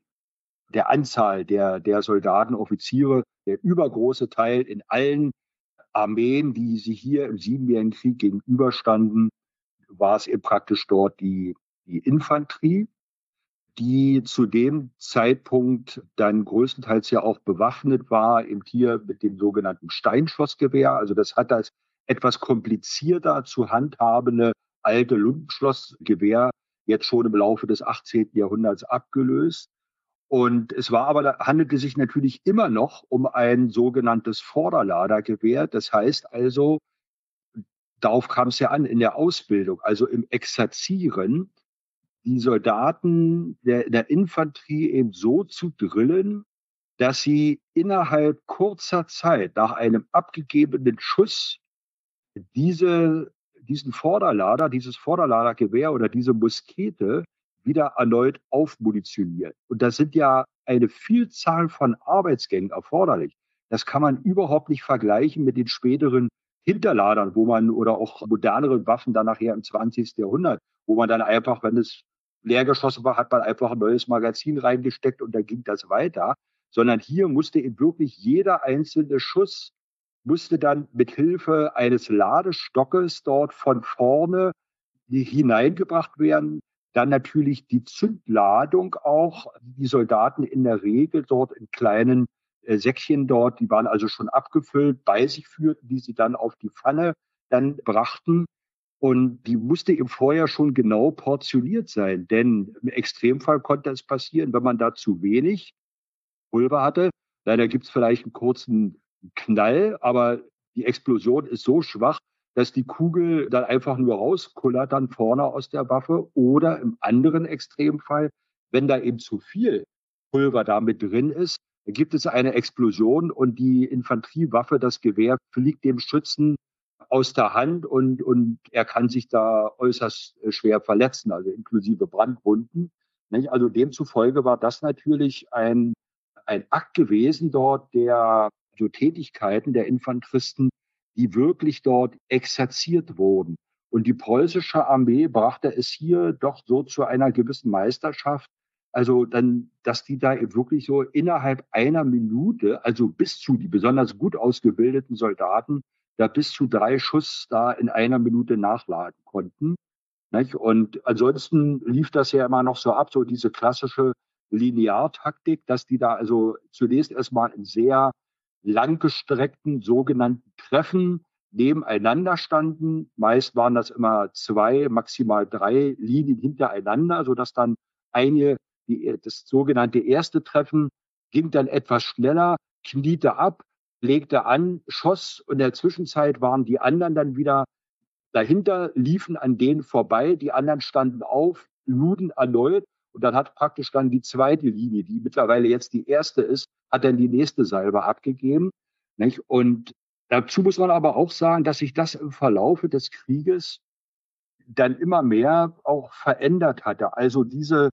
der Anzahl der Soldaten, Offiziere, der übergroße Teil in allen Armeen, die sich hier im Siebenjährigen Krieg gegenüberstanden, war es eben praktisch dort die Infanterie, die zu dem Zeitpunkt dann größtenteils ja auch bewaffnet war, eben hier mit dem sogenannten Steinschossgewehr. Also das hat das etwas komplizierter zu handhabende alte Lundenschlossgewehr jetzt schon im Laufe des 18. Jahrhunderts abgelöst. Und handelte sich natürlich immer noch um ein sogenanntes Vorderladergewehr. Das heißt also, darauf kam es ja an in der Ausbildung, also im Exerzieren, die Soldaten der Infanterie eben so zu drillen, dass sie innerhalb kurzer Zeit nach einem abgegebenen Schuss diese, dieses Vorderladergewehr oder diese Muskete wieder erneut aufmunitionieren. Und da sind ja eine Vielzahl von Arbeitsgängen erforderlich. Das kann man überhaupt nicht vergleichen mit den späteren Hinterladern, oder auch moderneren Waffen dann nachher im 20. Jahrhundert, wo man dann einfach, wenn es leer geschossen war, hat man einfach ein neues Magazin reingesteckt und dann ging das weiter. Sondern hier musste eben wirklich jeder einzelne Schuss musste dann mit Hilfe eines Ladestockes dort von vorne hineingebracht werden. Dann natürlich die Zündladung auch, die Soldaten in der Regel dort in kleinen Säckchen dort, die waren also schon abgefüllt, bei sich führten, die sie dann auf die Pfanne dann brachten. Und die musste eben vorher schon genau portioniert sein, denn im Extremfall konnte es passieren, wenn man da zu wenig Pulver hatte. Leider gibt es vielleicht einen kurzen Knall, aber die Explosion ist so schwach, dass die Kugel dann einfach nur rauskullert dann vorne aus der Waffe. Oder im anderen Extremfall, wenn da eben zu viel Pulver da mit drin ist, gibt es eine Explosion und die Infanteriewaffe, das Gewehr, fliegt dem Schützen aus der Hand und er kann sich da äußerst schwer verletzen, also inklusive Brandwunden. Nicht? Also demzufolge war das natürlich ein Akt gewesen dort der so Tätigkeiten der Infanteristen, die wirklich dort exerziert wurden. Und die preußische Armee brachte es hier doch so zu einer gewissen Meisterschaft. Also dann, dass die da eben wirklich so innerhalb einer Minute, also bis zu die besonders gut ausgebildeten Soldaten, da bis zu 3 Schuss da in einer Minute nachladen konnten. Nicht? Und ansonsten lief das ja immer noch so ab, so diese klassische Lineartaktik, dass die da also zunächst erstmal in sehr langgestreckten sogenannten Treffen nebeneinander standen. Meist waren das immer 2, maximal 3 Linien hintereinander, sodass dann das sogenannte erste Treffen ging dann etwas schneller, kniete ab, legte an, schoss und in der Zwischenzeit waren die anderen dann wieder dahinter, liefen an denen vorbei, die anderen standen auf, luden erneut und dann hat praktisch dann die zweite Linie, die mittlerweile jetzt die erste ist, hat dann die nächste Salve abgegeben. Nicht? Und dazu muss man aber auch sagen, dass sich das im Verlaufe des Krieges dann immer mehr auch verändert hatte. Also diese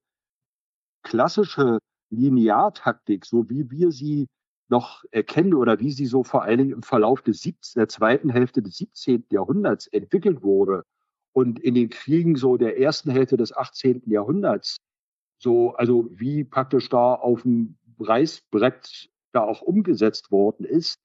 klassische Lineartaktik, so wie wir sie noch erkennen oder wie sie so vor allen Dingen im Verlauf der zweiten Hälfte des 17. Jahrhunderts entwickelt wurde und in den Kriegen so der ersten Hälfte des 18. Jahrhunderts so, also wie praktisch da auf dem Reißbrett da auch umgesetzt worden ist,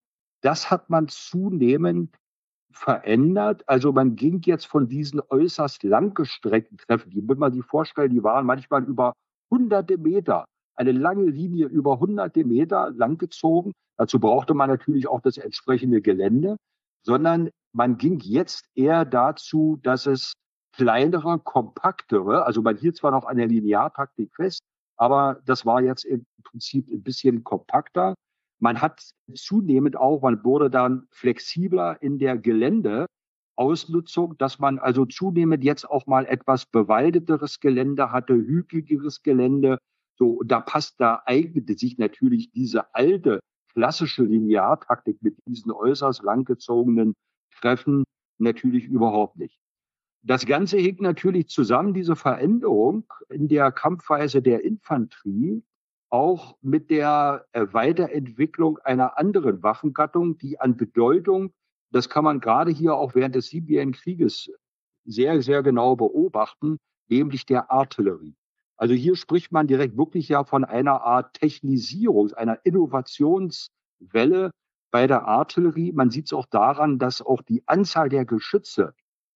das hat man zunehmend verändert. Also man ging jetzt von diesen äußerst langgestreckten Treffen, die muss man sich vorstellen, die waren manchmal über hunderte Meter, eine lange Linie über hunderte Meter langgezogen. Dazu brauchte man natürlich auch das entsprechende Gelände, sondern man ging jetzt eher dazu, dass es kleinere, kompaktere, also man hielt zwar noch an der Lineartaktik fest, aber das war jetzt im Prinzip ein bisschen kompakter. Man hat zunehmend auch, man wurde dann flexibler in der Geländeausnutzung, dass man also zunehmend jetzt auch mal etwas bewaldeteres Gelände hatte, hügeligeres Gelände. So, da eignete sich natürlich diese alte klassische Lineartaktik mit diesen äußerst langgezogenen Treffen natürlich überhaupt nicht. Das Ganze hängt natürlich zusammen, diese Veränderung in der Kampfweise der Infanterie, auch mit der Weiterentwicklung einer anderen Waffengattung, die an Bedeutung, das kann man gerade hier auch während des Siebenjährigen Krieges sehr, sehr genau beobachten, nämlich der Artillerie. Also hier spricht man direkt wirklich ja von einer Art Technisierung, einer Innovationswelle bei der Artillerie. Man sieht es auch daran, dass auch die Anzahl der Geschütze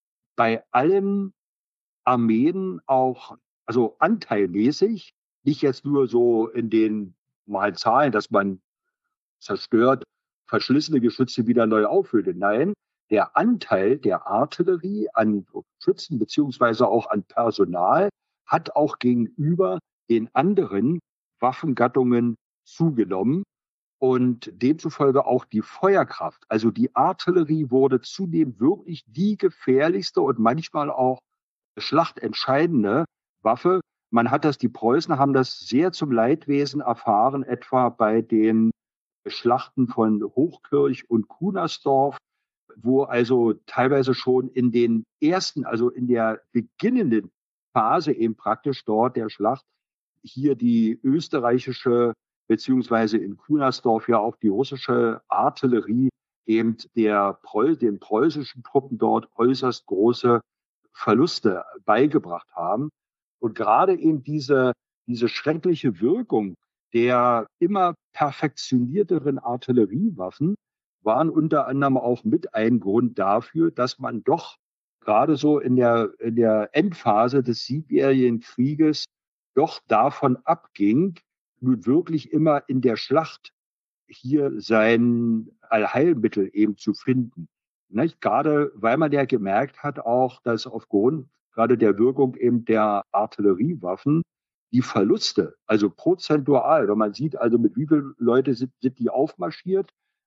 bei allen Armeen auch, also anteilmäßig, nicht jetzt nur so in den mal Zahlen, dass man zerstört, verschlissene Geschütze wieder neu auffüllte. Nein, der Anteil der Artillerie an Schützen beziehungsweise auch an Personal hat auch gegenüber den anderen Waffengattungen zugenommen und demzufolge auch die Feuerkraft. Also die Artillerie wurde zudem wirklich die gefährlichste und manchmal auch schlachtentscheidende Waffe. Die Preußen haben das sehr zum Leidwesen erfahren, etwa bei den Schlachten von Hochkirch und Kunersdorf, wo also teilweise schon in den ersten, also in der beginnenden Phase eben praktisch dort der Schlacht hier die österreichische beziehungsweise in Kunersdorf ja auch die russische Artillerie eben den preußischen Truppen dort äußerst große Verluste beigebracht haben. Und gerade eben diese schreckliche Wirkung der immer perfektionierteren Artilleriewaffen waren unter anderem auch mit ein Grund dafür, dass man doch gerade so in der Endphase des Siebenjährigen Krieges doch davon abging, nun wirklich immer in der Schlacht hier sein Allheilmittel eben zu finden. Nicht? Gerade weil man ja gemerkt hat auch, dass aufgrund gerade der Wirkung eben der Artilleriewaffen die Verluste, also prozentual, wenn man sieht, also mit wie vielen Leute sind die aufmarschiert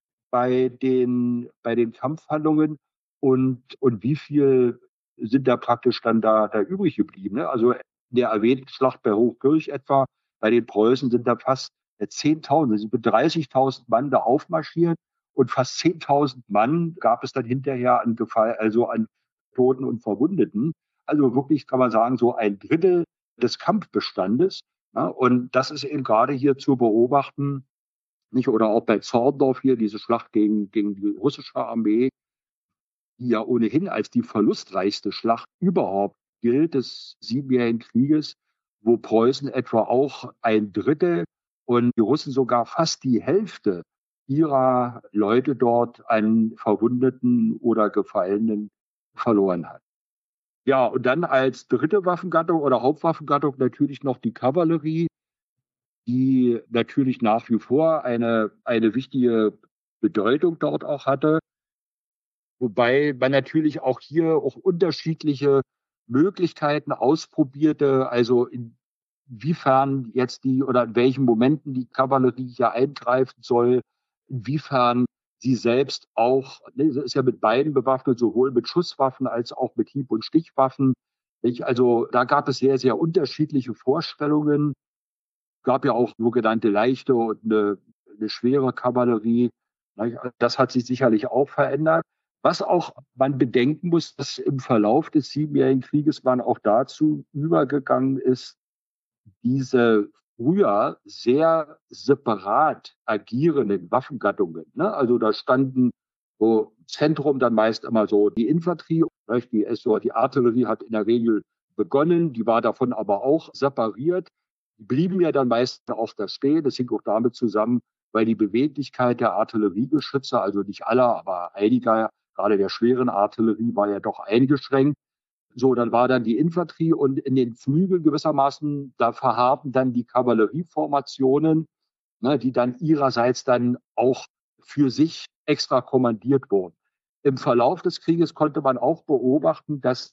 bei den Kampfhandlungen und wie viel sind da praktisch dann da übrig geblieben. Ne? Also in der erwähnten Schlacht bei Hochkirch etwa, bei den Preußen sind da fast 10.000, sind mit 30.000 Mann da aufmarschiert und fast 10.000 Mann gab es dann hinterher also an Toten und Verwundeten. Also wirklich kann man sagen, so ein Drittel des Kampfbestandes. Ja, und das ist eben gerade hier zu beobachten, nicht? Oder auch bei Zorndorf hier, diese Schlacht gegen die russische Armee, die ja ohnehin als die verlustreichste Schlacht überhaupt gilt des Siebenjährigen Krieges, wo Preußen etwa auch ein Drittel und die Russen sogar fast die Hälfte ihrer Leute dort an Verwundeten oder Gefallenen verloren hat. Ja, und dann als dritte Waffengattung oder Hauptwaffengattung natürlich noch die Kavallerie, die natürlich nach wie vor eine wichtige Bedeutung dort auch hatte. Wobei man natürlich auch hier auch unterschiedliche Möglichkeiten ausprobierte, also inwiefern jetzt oder in welchen Momenten die Kavallerie hier eingreifen soll, inwiefern sie selbst auch, ne, sie ist ja mit beiden bewaffnet, sowohl mit Schusswaffen als auch mit Hieb- und Stichwaffen. Also da gab es sehr, sehr unterschiedliche Vorstellungen. Gab ja auch sogenannte leichte und eine schwere Kavallerie. Das hat sich sicherlich auch verändert. Was auch man bedenken muss, dass im Verlauf des Siebenjährigen Krieges man auch dazu übergegangen ist, diese früher sehr separat agierenden Waffengattungen. Ne? Also da standen so im Zentrum dann meist immer so die Infanterie, die Artillerie hat in der Regel begonnen, die war davon aber auch separiert. Die blieben ja dann meist auch da stehen. Das hing auch damit zusammen, weil die Beweglichkeit der Artilleriegeschütze, also nicht aller, aber einiger, gerade der schweren Artillerie, war ja doch eingeschränkt. So, dann war dann die Infanterie und in den Flügeln gewissermaßen, da verharrten dann die Kavallerieformationen, ne, die dann ihrerseits dann auch für sich extra kommandiert wurden. Im Verlauf des Krieges konnte man auch beobachten, dass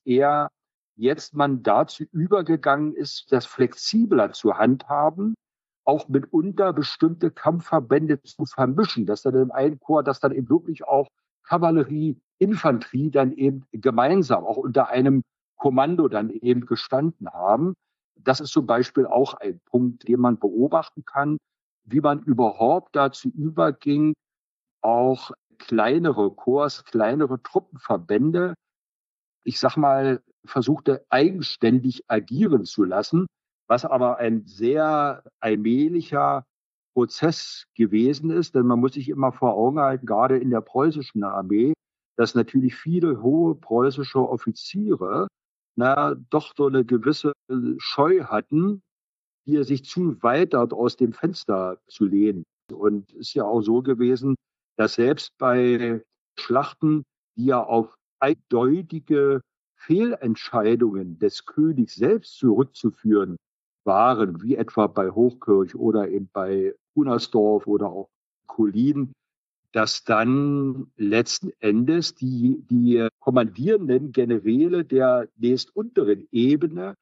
man dazu übergegangen ist, das flexibler zu handhaben, auch mitunter bestimmte Kampfverbände zu vermischen, dass dann im einen Korps, dass dann eben wirklich auch Kavallerie, Infanterie dann eben gemeinsam auch unter einem Kommando dann eben gestanden haben. Das ist zum Beispiel auch ein Punkt, den man beobachten kann, wie man überhaupt dazu überging, auch kleinere Korps, kleinere Truppenverbände, ich sag mal, versuchte eigenständig agieren zu lassen, was aber ein sehr allmählicher Prozess gewesen ist, denn man muss sich immer vor Augen halten, gerade in der preußischen Armee, dass natürlich viele hohe preußische Offiziere doch so eine gewisse Scheu hatten, hier sich zu weit dort aus dem Fenster zu lehnen. Und es ist ja auch so gewesen, dass selbst bei Schlachten, die ja auf eindeutige Fehlentscheidungen des Königs selbst zurückzuführen waren, wie etwa bei Hochkirch oder eben bei Kunersdorf oder auch Kolin, dass dann letzten Endes die kommandierenden Generäle der nächstunteren Ebene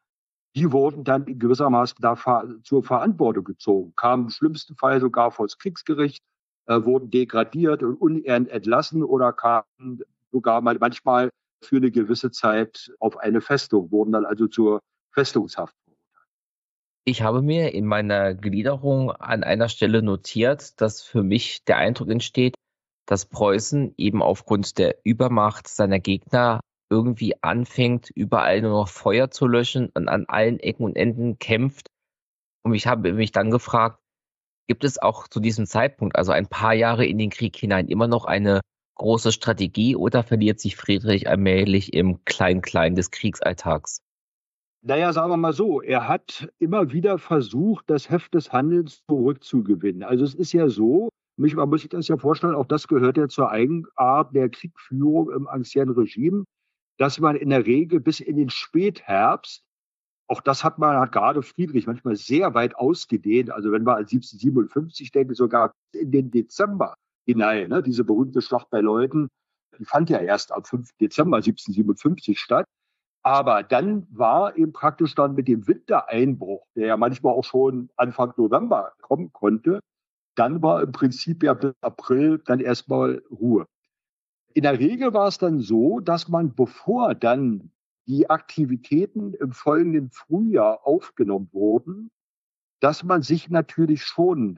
die wurden dann in gewissermaßen zur Verantwortung gezogen, kamen im schlimmsten Fall sogar vor das Kriegsgericht, wurden degradiert und unehrend entlassen oder kamen sogar manchmal für eine gewisse Zeit auf eine Festung, wurden dann also zur Festungshaft. Ich habe mir in meiner Gliederung an einer Stelle notiert, dass für mich der Eindruck entsteht, dass Preußen eben aufgrund der Übermacht seiner Gegner irgendwie anfängt, überall nur noch Feuer zu löschen und an allen Ecken und Enden kämpft. Und ich habe mich dann gefragt, gibt es auch zu diesem Zeitpunkt, also ein paar Jahre in den Krieg hinein, immer noch eine große Strategie oder verliert sich Friedrich allmählich im Klein-Klein des Kriegsalltags? Naja, sagen wir mal so, er hat immer wieder versucht, das Heft des Handelns zurückzugewinnen. Also es ist ja so, man muss sich das ja vorstellen, auch das gehört ja zur Eigenart der Kriegführung im ancien Regime, dass man in der Regel bis in den Spätherbst, auch das hat gerade Friedrich manchmal sehr weit ausgedehnt, also wenn wir an 1757 denken, sogar in den Dezember hinein, ne, diese berühmte Schlacht bei Leuthen, die fand ja erst am 5. Dezember 1757 statt. Aber dann war eben praktisch dann mit dem Wintereinbruch, der ja manchmal auch schon Anfang November kommen konnte, dann war im Prinzip ja bis April dann erstmal Ruhe. In der Regel war es dann so, dass man, bevor dann die Aktivitäten im folgenden Frühjahr aufgenommen wurden, dass man sich natürlich schon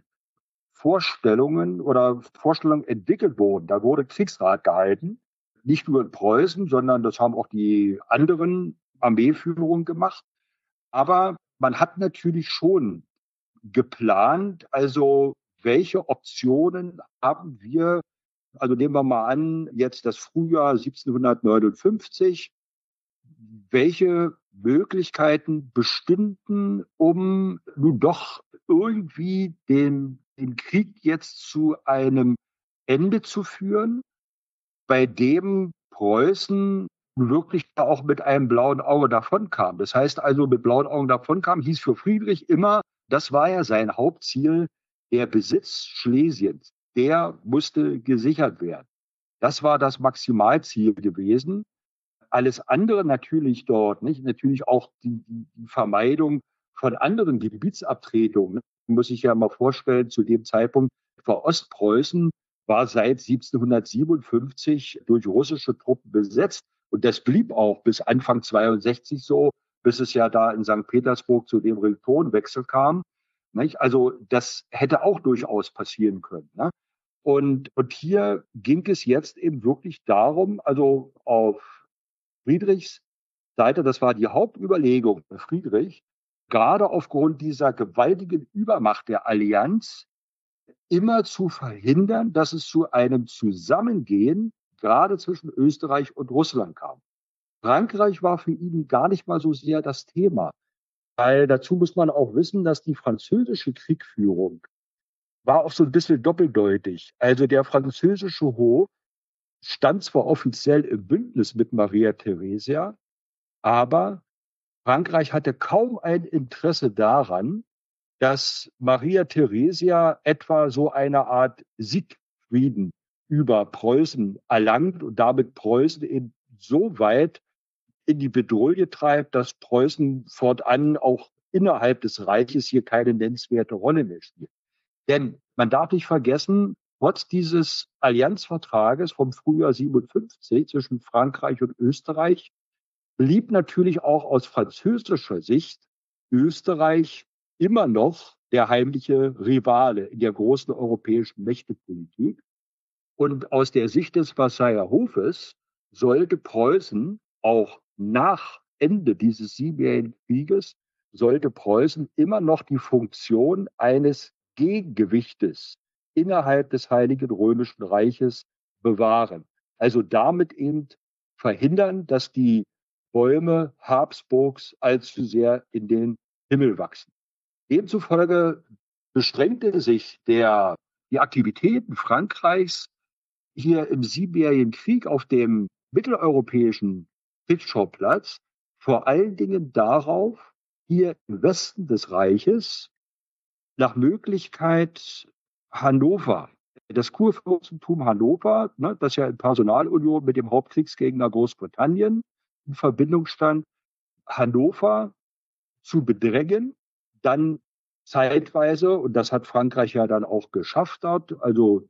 Vorstellungen entwickelt wurden. Da wurde Kriegsrat gehalten, nicht nur in Preußen, sondern das haben auch die anderen Armeeführungen gemacht. Aber man hat natürlich schon geplant, also welche Optionen haben wir, also nehmen wir mal an, jetzt das Frühjahr 1759, welche Möglichkeiten bestünden, um nun doch irgendwie den Krieg jetzt zu einem Ende zu führen, bei dem Preußen wirklich auch mit einem blauen Auge davonkam. Das heißt also, mit blauen Augen davonkam, hieß für Friedrich immer, das war ja sein Hauptziel, der Besitz Schlesiens, der musste gesichert werden. Das war das Maximalziel gewesen. Alles andere natürlich dort, nicht? Natürlich auch die Vermeidung von anderen Gebietsabtretungen. Man muss sich ja mal vorstellen, zu dem Zeitpunkt war Ostpreußen war seit 1757 durch russische Truppen besetzt. Und das blieb auch bis Anfang 62 so, bis es ja da in St. Petersburg zu dem Ringtonwechsel kam. Nicht? Also das hätte auch durchaus passieren können. Ne? Und hier ging es jetzt eben wirklich darum, also auf Friedrichs Seite, das war die Hauptüberlegung für Friedrich, gerade aufgrund dieser gewaltigen Übermacht der Allianz, immer zu verhindern, dass es zu einem Zusammengehen gerade zwischen Österreich und Russland kam. Frankreich war für ihn gar nicht mal so sehr das Thema, weil dazu muss man auch wissen, dass die französische Kriegführung war auch so ein bisschen doppeldeutig. Also der französische Hof stand zwar offiziell im Bündnis mit Maria Theresia, aber Frankreich hatte kaum ein Interesse daran, dass Maria Theresia etwa so eine Art Siegfrieden über Preußen erlangt und damit Preußen so weit in die Bedrohung treibt, dass Preußen fortan auch innerhalb des Reiches hier keine nennenswerte Rolle mehr spielt. Denn man darf nicht vergessen, trotz dieses Allianzvertrages vom Frühjahr 57 zwischen Frankreich und Österreich blieb natürlich auch aus französischer Sicht Österreich immer noch der heimliche Rivale in der großen europäischen Mächtepolitik. Und aus der Sicht des Versailler Hofes sollte Preußen auch nach Ende dieses Siebenjährigen Krieges, sollte Preußen immer noch die Funktion eines Gegengewichtes innerhalb des Heiligen Römischen Reiches bewahren. Also damit eben verhindern, dass die Bäume Habsburgs allzu sehr in den Himmel wachsen. Demzufolge beschränkte sich die Aktivitäten Frankreichs hier im Siebenjährigen Krieg auf dem mitteleuropäischen Kriegsschauplatz vor allen Dingen darauf, hier im Westen des Reiches nach Möglichkeit Hannover, das Kurfürstentum Hannover, ne, das ja in Personalunion mit dem Hauptkriegsgegner Großbritannien in Verbindung stand, Hannover zu bedrängen, dann zeitweise, und das hat Frankreich ja dann auch geschafft dort, also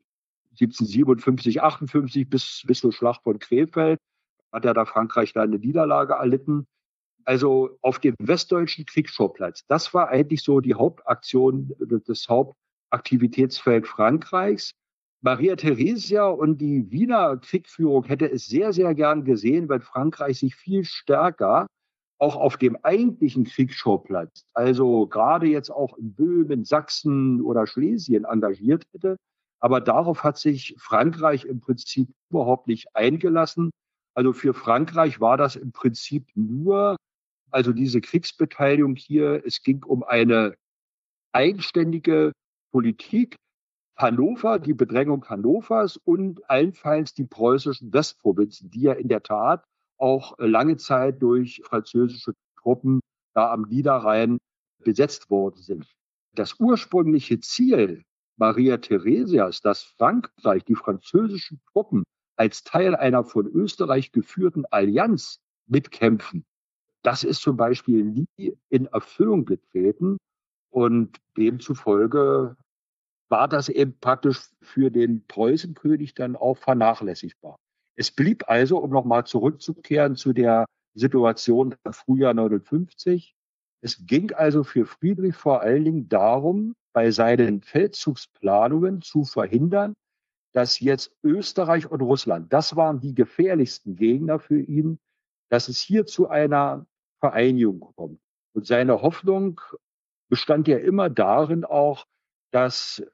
1757, 58 bis zur Schlacht von Krefeld, hat ja da Frankreich da eine Niederlage erlitten. Also auf dem westdeutschen Kriegsschauplatz, das war eigentlich so die Hauptaktion, das Hauptaktivitätsfeld Frankreichs. Maria Theresia und die Wiener Kriegführung hätte es sehr, sehr gern gesehen, wenn Frankreich sich viel stärker auch auf dem eigentlichen Kriegsschauplatz, also gerade jetzt auch in Böhmen, Sachsen oder Schlesien engagiert hätte. Aber darauf hat sich Frankreich im Prinzip überhaupt nicht eingelassen. Also für Frankreich war das im Prinzip nur, also diese Kriegsbeteiligung hier, es ging um eine eigenständige Politik. Hannover, die Bedrängung Hannovers und allenfalls die preußischen Westprovinzen, die ja in der Tat auch lange Zeit durch französische Truppen da am Niederrhein besetzt worden sind. Das ursprüngliche Ziel Maria Theresias, dass Frankreich die französischen Truppen als Teil einer von Österreich geführten Allianz mitkämpfen, das ist zum Beispiel nie in Erfüllung getreten und demzufolge war das eben praktisch für den Preußenkönig dann auch vernachlässigbar. Es blieb also, um nochmal zurückzukehren zu der Situation im Frühjahr 59, es ging also für Friedrich vor allen Dingen darum, bei seinen Feldzugsplanungen zu verhindern, dass jetzt Österreich und Russland, das waren die gefährlichsten Gegner für ihn, dass es hier zu einer Vereinigung kommt. Und seine Hoffnung bestand ja immer darin auch, dass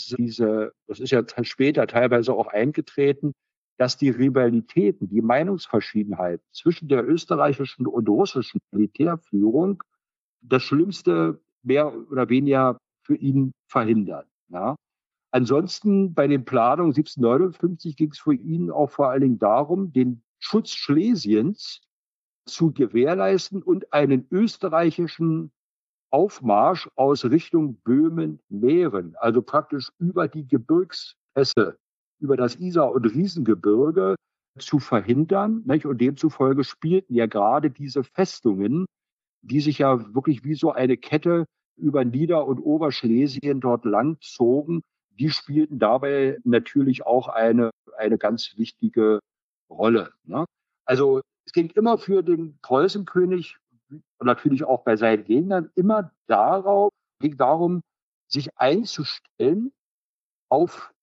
das ist ja später teilweise auch eingetreten, dass die Rivalitäten, die Meinungsverschiedenheiten zwischen der österreichischen und russischen Militärführung das Schlimmste mehr oder weniger für ihn verhindern. Ja. Ansonsten bei den Planungen 1759 ging es für ihn auch vor allen Dingen darum, den Schutz Schlesiens zu gewährleisten und einen österreichischen Aufmarsch aus Richtung Böhmen-Mähren, also praktisch über die Gebirgspässe, über das Isar- und Riesengebirge zu verhindern. Nicht? Und demzufolge spielten ja gerade diese Festungen, die sich ja wirklich wie so eine Kette über Nieder- und Oberschlesien dort lang zogen, die spielten dabei natürlich auch eine ganz wichtige Rolle. Ne? Also es ging immer für den Preußenkönig und natürlich auch bei seinen Gegnern immer ging darum, sich einzustellen auf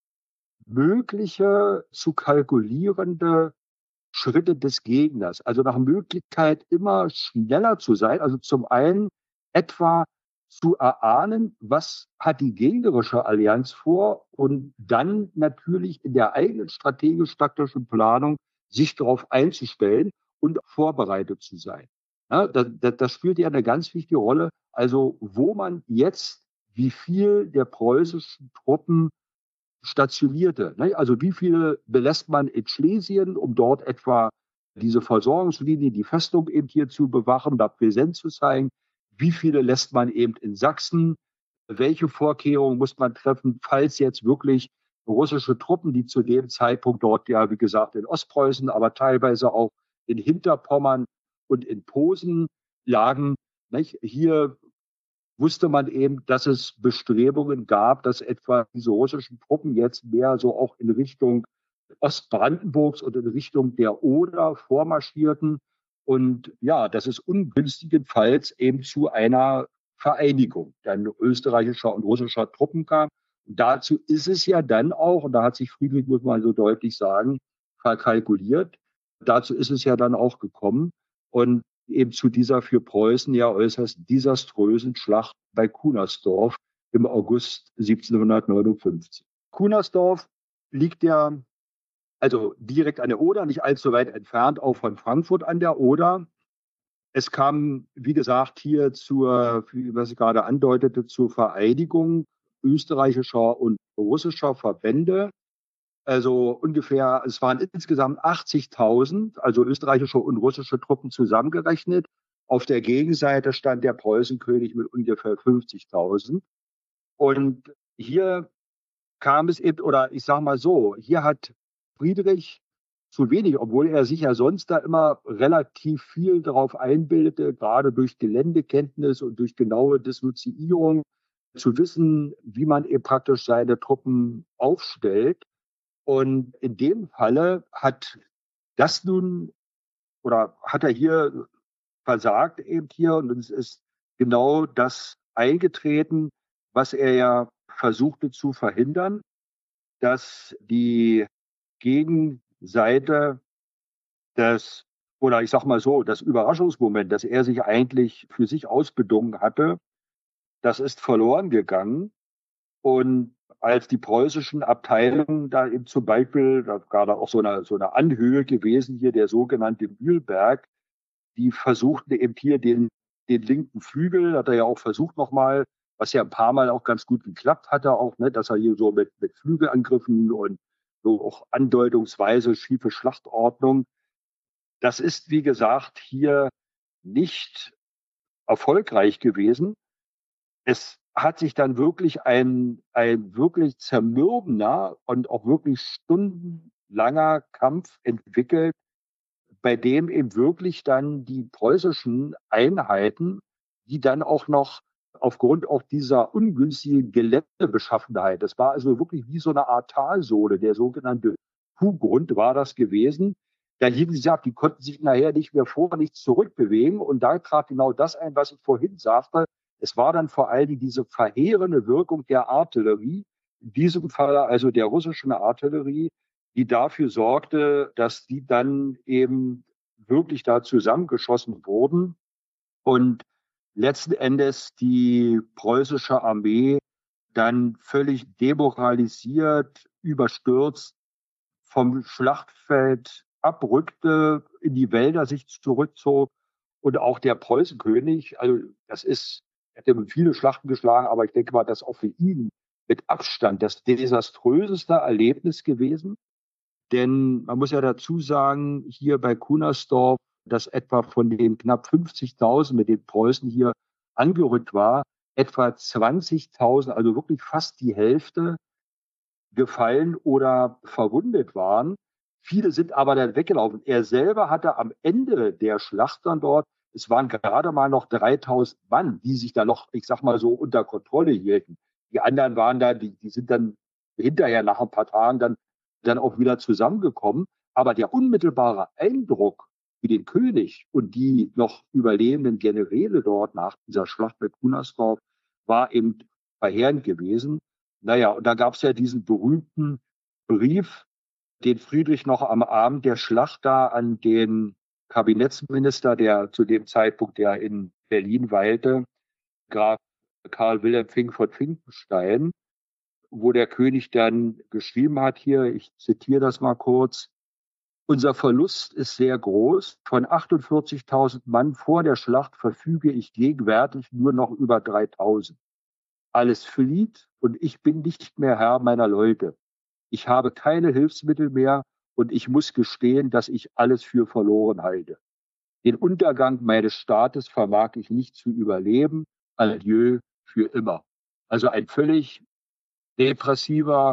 mögliche zu kalkulierende Schritte des Gegners. Also nach Möglichkeit immer schneller zu sein. Also zum einen etwa zu erahnen, was hat die gegnerische Allianz vor und dann natürlich in der eigenen strategisch-taktischen Planung sich darauf einzustellen und vorbereitet zu sein. Ja, das spielt ja eine ganz wichtige Rolle. Also wo man jetzt wie viel der preußischen Truppen stationierte. Ne? Also wie viele belässt man in Schlesien, um dort etwa diese Versorgungslinie, die Festung eben hier zu bewachen, da präsent zu sein? Wie viele lässt man eben in Sachsen? Welche Vorkehrungen muss man treffen, falls jetzt wirklich russische Truppen, die zu dem Zeitpunkt dort ja, wie gesagt, in Ostpreußen, aber teilweise auch in Hinterpommern und in Posen lagen, nicht? Hier wusste man eben, dass es Bestrebungen gab, dass etwa diese russischen Truppen jetzt mehr so auch in Richtung Ostbrandenburgs und in Richtung der Oder vormarschierten. Und ja, dass es ungünstigenfalls eben zu einer Vereinigung dann österreichischer und russischer Truppen kam. Und dazu ist es ja dann auch, und da hat sich Friedrich, muss man so deutlich sagen, verkalkuliert. Dazu ist es ja dann auch gekommen. Und eben zu dieser für Preußen ja äußerst desaströsen Schlacht bei Kunersdorf im August 1759. Kunersdorf liegt ja also direkt an der Oder, nicht allzu weit entfernt, auch von Frankfurt an der Oder. Es kam, wie gesagt, hier was ich gerade andeutete, zur Vereinigung österreichischer und russischer Verbände. Also ungefähr, es waren insgesamt 80.000, also österreichische und russische Truppen zusammengerechnet. Auf der Gegenseite stand der Preußenkönig mit ungefähr 50.000. Und hier kam es eben, oder ich sage mal so, hier hat Friedrich zu wenig, obwohl er sich ja sonst da immer relativ viel darauf einbildete, gerade durch Geländekenntnis und durch genaue Disloziierung, zu wissen, wie man eben praktisch seine Truppen aufstellt. Und in dem Falle hat das nun, oder hat er hier versagt eben hier, und es ist genau das eingetreten, was er ja versuchte zu verhindern, dass die Gegenseite das, oder ich sag mal so, das Überraschungsmoment, das er sich eigentlich für sich ausbedungen hatte, das ist verloren gegangen. Und als die preußischen Abteilungen da eben zum Beispiel, da war da auch so eine Anhöhe gewesen, hier der sogenannte Mühlberg, die versuchten eben hier den linken Flügel, hat er ja auch versucht nochmal, was ja ein paar Mal auch ganz gut geklappt hatte, auch, ne, dass er hier so mit Flügelangriffen und so auch andeutungsweise schiefe Schlachtordnung. Das ist, wie gesagt, hier nicht erfolgreich gewesen. Es hat sich dann wirklich ein wirklich zermürbender und auch wirklich stundenlanger Kampf entwickelt, bei dem eben wirklich dann die preußischen Einheiten, die dann auch noch aufgrund auch dieser ungünstigen Geländebeschaffenheit, das war also wirklich wie so eine Art Talsohle, der sogenannte Kuhgrund war das gewesen. Da, wie gesagt, die konnten sich nachher nicht mehr vor, nichts zurückbewegen. Und da trat genau das ein, was ich vorhin sagte. Es war dann vor allem diese verheerende Wirkung der Artillerie, in diesem Fall also der russischen Artillerie, die dafür sorgte, dass die dann eben wirklich da zusammengeschossen wurden und letzten Endes die preußische Armee dann völlig demoralisiert, überstürzt vom Schlachtfeld abrückte, in die Wälder sich zurückzog und auch der Preußenkönig, also das ist, er hat ja viele Schlachten geschlagen, aber ich denke mal, das ist auch für ihn mit Abstand das desaströseste Erlebnis gewesen. Denn man muss ja dazu sagen, hier bei Kunersdorf, dass etwa von den knapp 50.000, mit denen Preußen hier angerückt war, etwa 20.000, also wirklich fast die Hälfte, gefallen oder verwundet waren. Viele sind aber dann weggelaufen. Er selber hatte am Ende der Schlacht dann dort, es waren gerade mal noch 3.000 Mann, die sich da noch, ich sag mal so, unter Kontrolle hielten. Die anderen waren da, die sind dann hinterher nach ein paar Tagen dann auch wieder zusammengekommen. Aber der unmittelbare Eindruck für den König und die noch überlebenden Generäle dort nach dieser Schlacht bei Kunersdorf war eben verheerend gewesen. Naja, und da gab es ja diesen berühmten Brief, den Friedrich noch am Abend der Schlacht da an den Kabinettsminister, der zu dem Zeitpunkt ja in Berlin weilte, Graf Karl Wilhelm Fink von Finkenstein, wo der König dann geschrieben hat, hier, ich zitiere das mal kurz: Unser Verlust ist sehr groß. Von 48.000 Mann vor der Schlacht verfüge ich gegenwärtig nur noch über 3.000. Alles flieht und ich bin nicht mehr Herr meiner Leute. Ich habe keine Hilfsmittel mehr und ich muss gestehen, dass ich alles für verloren halte. Den Untergang meines Staates vermag ich nicht zu überleben. Adieu für immer. Also ein völlig depressiver,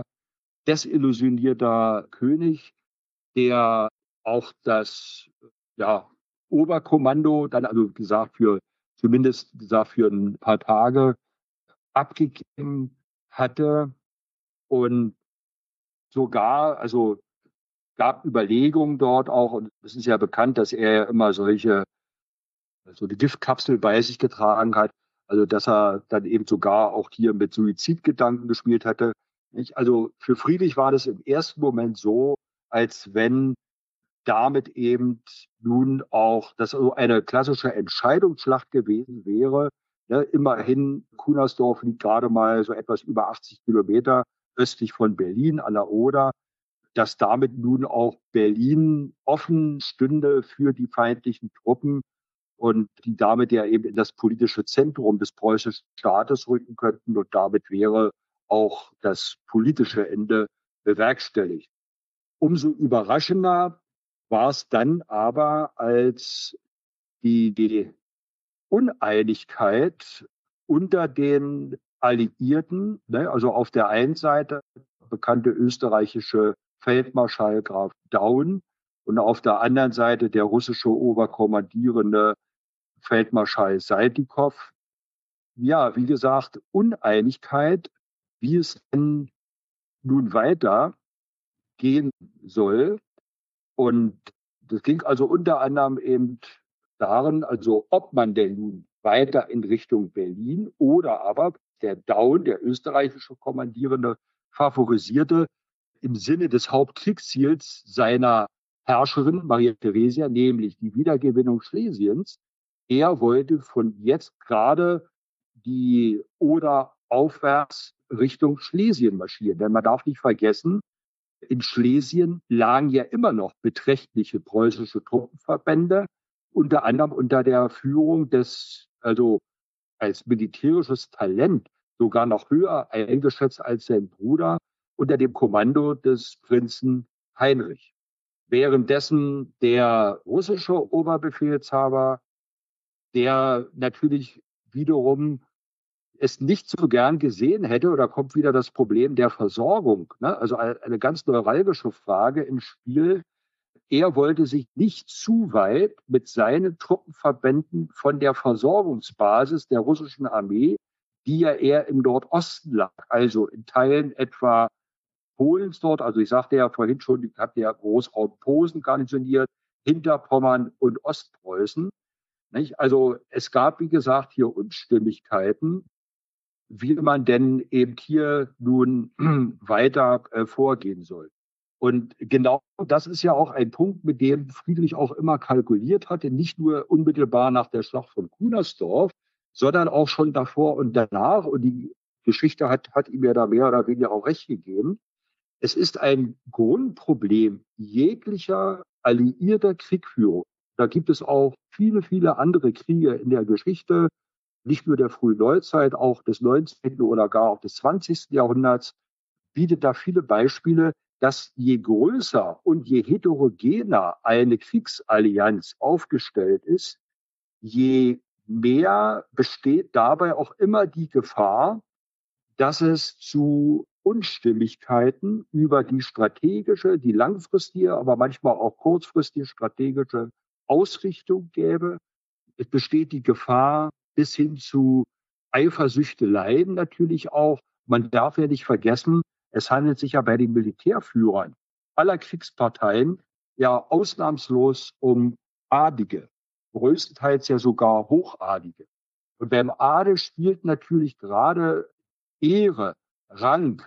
desillusionierter König, der auch das, ja, Oberkommando dann, also gesagt zumindest gesagt für ein paar Tage abgegeben hatte und sogar, also gab Überlegungen dort auch, und es ist ja bekannt, dass er ja immer so eine Giftkapsel bei sich getragen hat, also dass er dann eben sogar auch hier mit Suizidgedanken gespielt hatte. Nicht? Also für Friedrich war das im ersten Moment so, als wenn damit eben nun auch das so eine klassische Entscheidungsschlacht gewesen wäre. Ja, immerhin, Kunersdorf liegt gerade mal so etwas über 80 Kilometer östlich von Berlin an der Oder, dass damit nun auch Berlin offen stünde für die feindlichen Truppen und die damit ja eben in das politische Zentrum des preußischen Staates rücken könnten, und damit wäre auch das politische Ende bewerkstelligt. Umso überraschender war es dann aber, als die Uneinigkeit unter den Alliierten, ne, also auf der einen Seite bekannte österreichische Feldmarschall Graf Daun und auf der anderen Seite der russische Oberkommandierende Feldmarschall Saltykov. Ja, wie gesagt, Uneinigkeit, wie es denn nun weitergehen soll. Und das ging also unter anderem eben darin, also ob man denn nun weiter in Richtung Berlin oder aber der Daun, der österreichische Kommandierende, favorisierte im Sinne des Hauptkriegsziels seiner Herrscherin Maria Theresia, nämlich die Wiedergewinnung Schlesiens. Er wollte von jetzt gerade die Oder aufwärts Richtung Schlesien marschieren. Denn man darf nicht vergessen, in Schlesien lagen ja immer noch beträchtliche preußische Truppenverbände, unter anderem unter der Führung des, also als militärisches Talent sogar noch höher eingeschätzt als sein Bruder, unter dem Kommando des Prinzen Heinrich. Währenddessen der russische Oberbefehlshaber, der natürlich wiederum es nicht so gern gesehen hätte, oder kommt wieder das Problem der Versorgung, ne? Also eine ganz neuralgische Frage im Spiel. Er wollte sich nicht zu weit mit seinen Truppenverbänden von der Versorgungsbasis der russischen Armee, die ja eher im Nordosten lag, also in Teilen etwa Polens dort, also ich sagte ja vorhin schon, ich habe ja Großraum Posen garnisoniert, Hinterpommern und Ostpreußen. Nicht? Also es gab, wie gesagt, hier Unstimmigkeiten, wie man denn eben hier nun weiter vorgehen soll. Und genau das ist ja auch ein Punkt, mit dem Friedrich auch immer kalkuliert hatte, nicht nur unmittelbar nach der Schlacht von Kunersdorf, sondern auch schon davor und danach. Und die Geschichte hat ihm ja da mehr oder weniger auch recht gegeben. Es ist ein Grundproblem jeglicher alliierter Kriegführung. Da gibt es auch viele, viele andere Kriege in der Geschichte, nicht nur der frühen Neuzeit, auch des 19. oder gar auch des 20. Jahrhunderts, bietet da viele Beispiele, dass je größer und je heterogener eine Kriegsallianz aufgestellt ist, je mehr besteht dabei auch immer die Gefahr, dass es zu Unstimmigkeiten über die strategische, die langfristige, aber manchmal auch kurzfristige strategische Ausrichtung gäbe. Es besteht die Gefahr bis hin zu Eifersüchteleien natürlich auch. Man darf ja nicht vergessen, es handelt sich ja bei den Militärführern aller Kriegsparteien ja ausnahmslos um Adlige, größtenteils ja sogar Hochadlige. Und beim Adel spielt natürlich gerade Ehre, Rang,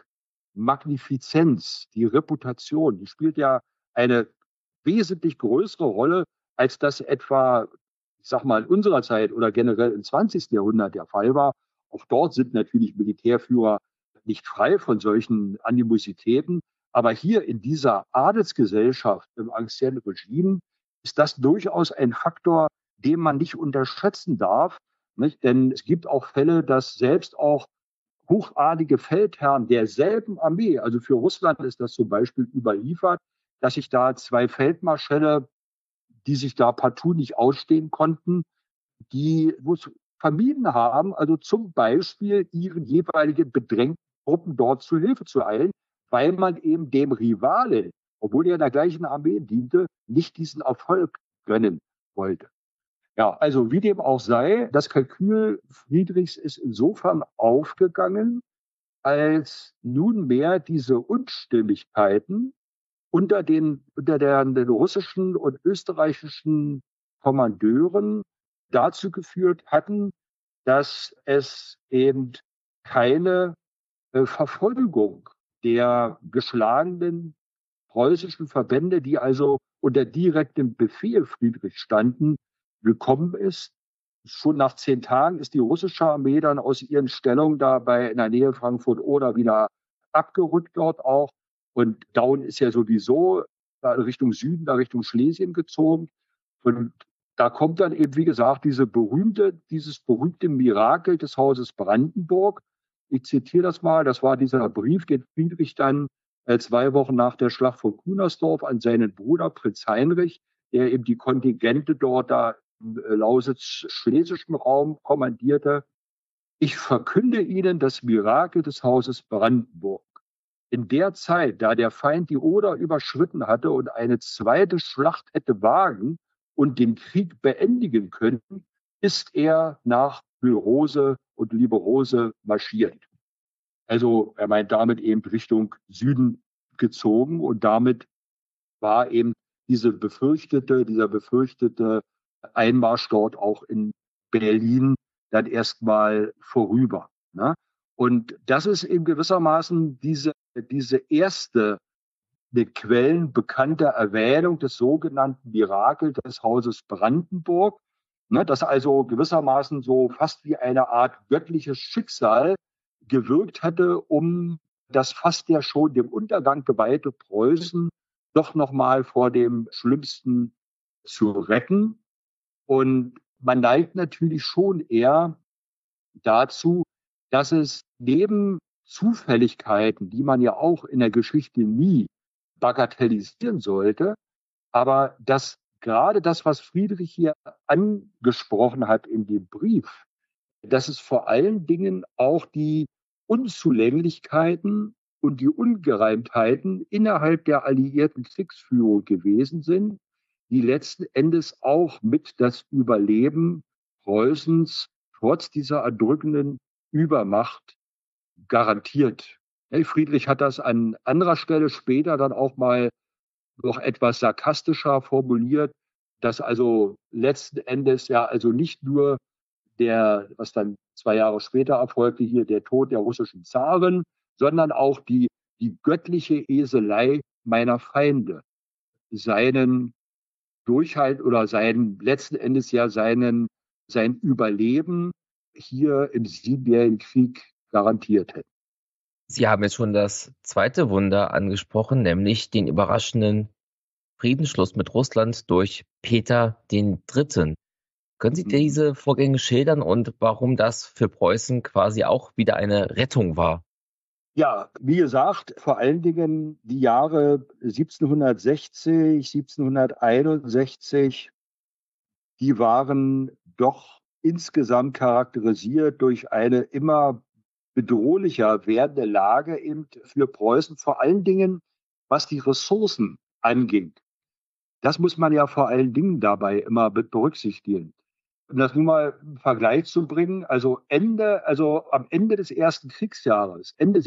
Magnifizenz, die Reputation, die spielt ja eine wesentlich größere Rolle, als das etwa, ich sag mal, in unserer Zeit oder generell im 20. Jahrhundert der Fall war. Auch dort sind natürlich Militärführer nicht frei von solchen Animositäten. Aber hier in dieser Adelsgesellschaft im ancien Regime ist das durchaus ein Faktor, den man nicht unterschätzen darf. Nicht? Denn es gibt auch Fälle, dass selbst auch hochadlige Feldherren derselben Armee, also für Russland ist das zum Beispiel überliefert, dass sich da zwei Feldmarschälle, die sich da partout nicht ausstehen konnten, die vermieden haben, also zum Beispiel ihren jeweiligen bedrängten Truppen dort zu Hilfe zu eilen, weil man eben dem Rivalen, obwohl er in der gleichen Armee diente, nicht diesen Erfolg gönnen wollte. Ja, also wie dem auch sei, das Kalkül Friedrichs ist insofern aufgegangen, als nunmehr diese Unstimmigkeiten unter den russischen und österreichischen Kommandeuren dazu geführt hatten, dass es eben keine Verfolgung der geschlagenen preußischen Verbände, die also unter direktem Befehl Friedrichs standen, gekommen ist. Schon nach 10 Tagen ist die russische Armee dann aus ihren Stellungen da in der Nähe Frankfurt-Oder wieder abgerückt dort auch. Und Daun ist ja sowieso da Richtung Süden, da Richtung Schlesien gezogen. Und da kommt dann eben, wie gesagt, dieses berühmte Mirakel des Hauses Brandenburg. Ich zitiere das mal. Das war dieser Brief, den Friedrich dann 2 Wochen nach der Schlacht von Kunersdorf an seinen Bruder Prinz Heinrich, der eben die Kontingente dort da im lausitz-schlesischen Raum kommandierte. Ich verkünde Ihnen das Mirakel des Hauses Brandenburg. in der Zeit, da der Feind die Oder überschritten hatte und eine zweite Schlacht hätte wagen und den Krieg beendigen können, ist er nach Villeroze und Liberose marschiert. Also er meint damit eben Richtung Süden gezogen und damit war eben dieser befürchtete Einmarsch dort auch in Berlin dann erstmal vorüber. Ne? Und das ist eben gewissermaßen diese erste mit Quellen bekannte Erwähnung des sogenannten Mirakel des Hauses Brandenburg, ne, das also gewissermaßen so fast wie eine Art göttliches Schicksal gewirkt hatte, um das fast ja schon dem Untergang geweihte Preußen doch nochmal vor dem Schlimmsten zu retten. Und man neigt natürlich schon eher dazu, dass es neben Zufälligkeiten, die man ja auch in der Geschichte nie bagatellisieren sollte, aber dass gerade das, was Friedrich hier angesprochen hat in dem Brief, dass es vor allen Dingen auch die Unzulänglichkeiten und die Ungereimtheiten innerhalb der alliierten Kriegsführung gewesen sind, die letzten Endes auch mit das Überleben Preußens trotz dieser erdrückenden Übermacht garantiert. Friedrich hat das an anderer Stelle später dann auch mal noch etwas sarkastischer formuliert, dass also letzten Endes ja also nicht nur was dann 2 Jahre später erfolgte, hier der Tod der russischen Zaren, sondern auch die göttliche Eselei meiner Feinde seinen Durchhalt oder letzten Endes ja sein Überleben hier im Siebenjährigen Krieg garantiert hätte. Sie haben jetzt schon das zweite Wunder angesprochen, nämlich den überraschenden Friedensschluss mit Russland durch Peter III. Können Sie diese Vorgänge schildern und warum das für Preußen quasi auch wieder eine Rettung war? Ja, wie gesagt, vor allen Dingen die Jahre 1760, 1761, die waren doch insgesamt charakterisiert durch eine immer bedrohlicher werdende Lage eben für Preußen, vor allen Dingen was die Ressourcen anging. Das muss man ja vor allen Dingen dabei immer berücksichtigen. Um das nun mal im Vergleich zu bringen, also am Ende des ersten Kriegsjahres, Ende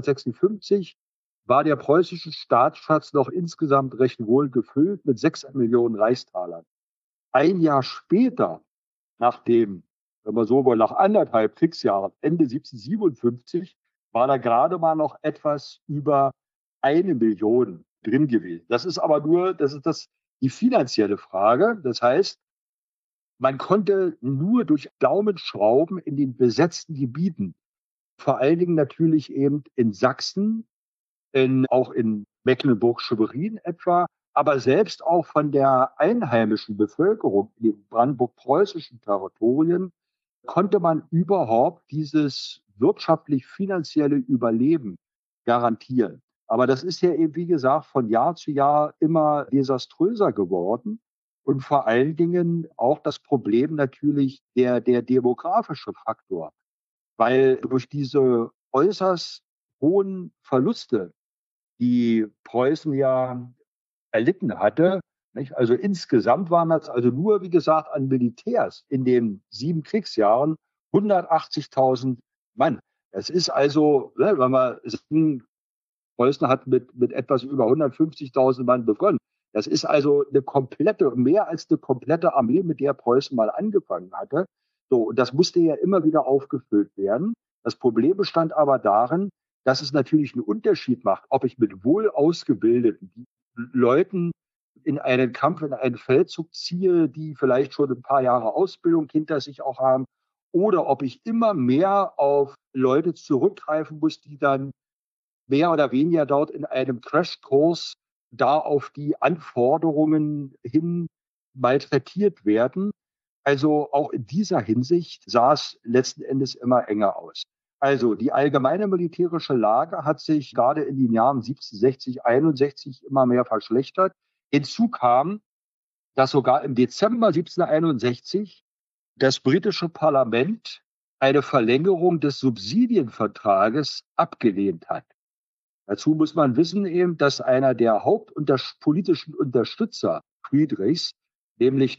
1756, war der preußische Staatsschatz noch insgesamt recht wohl gefüllt mit 6 Millionen Reichstalern. Ein Jahr später, wenn man so will, nach 1,5 Kriegsjahren, Ende 1757, war da gerade mal noch etwas über 1 Million drin gewesen. Das ist die finanzielle Frage. Das heißt, man konnte nur durch Daumenschrauben in den besetzten Gebieten, vor allen Dingen natürlich eben in Sachsen, auch in Mecklenburg-Schwerin etwa, aber selbst auch von der einheimischen Bevölkerung in den brandenburg-preußischen Territorien, konnte man überhaupt dieses wirtschaftlich-finanzielle Überleben garantieren. Aber das ist ja eben, wie gesagt, von Jahr zu Jahr immer desaströser geworden. Und vor allen Dingen auch das Problem natürlich der demografische Faktor. Weil durch diese äußerst hohen Verluste, die Preußen ja erlitten hatte, nicht? Also insgesamt waren das also nur, wie gesagt, an Militärs in den 7 Kriegsjahren 180.000 Mann. Das ist also, wenn man sagen, Preußen hat mit etwas über 150.000 Mann begonnen. Das ist also mehr als eine komplette Armee, mit der Preußen mal angefangen hatte. So, und das musste ja immer wieder aufgefüllt werden. Das Problem bestand aber darin, dass es natürlich einen Unterschied macht, ob ich mit wohl ausgebildeten Leuten in einen Kampf, in einen Feldzug ziehe, die vielleicht schon ein paar Jahre Ausbildung hinter sich auch haben, oder ob ich immer mehr auf Leute zurückgreifen muss, die dann mehr oder weniger dort in einem Crashkurs da auf die Anforderungen hin malträtiert werden. Also auch in dieser Hinsicht sah es letzten Endes immer enger aus. Also die allgemeine militärische Lage hat sich gerade in den Jahren 1760, 61 immer mehr verschlechtert. Hinzu kam, dass sogar im Dezember 1761 das britische Parlament eine Verlängerung des Subsidienvertrages abgelehnt hat. Dazu muss man wissen eben, dass einer der politischen Unterstützer Friedrichs, nämlich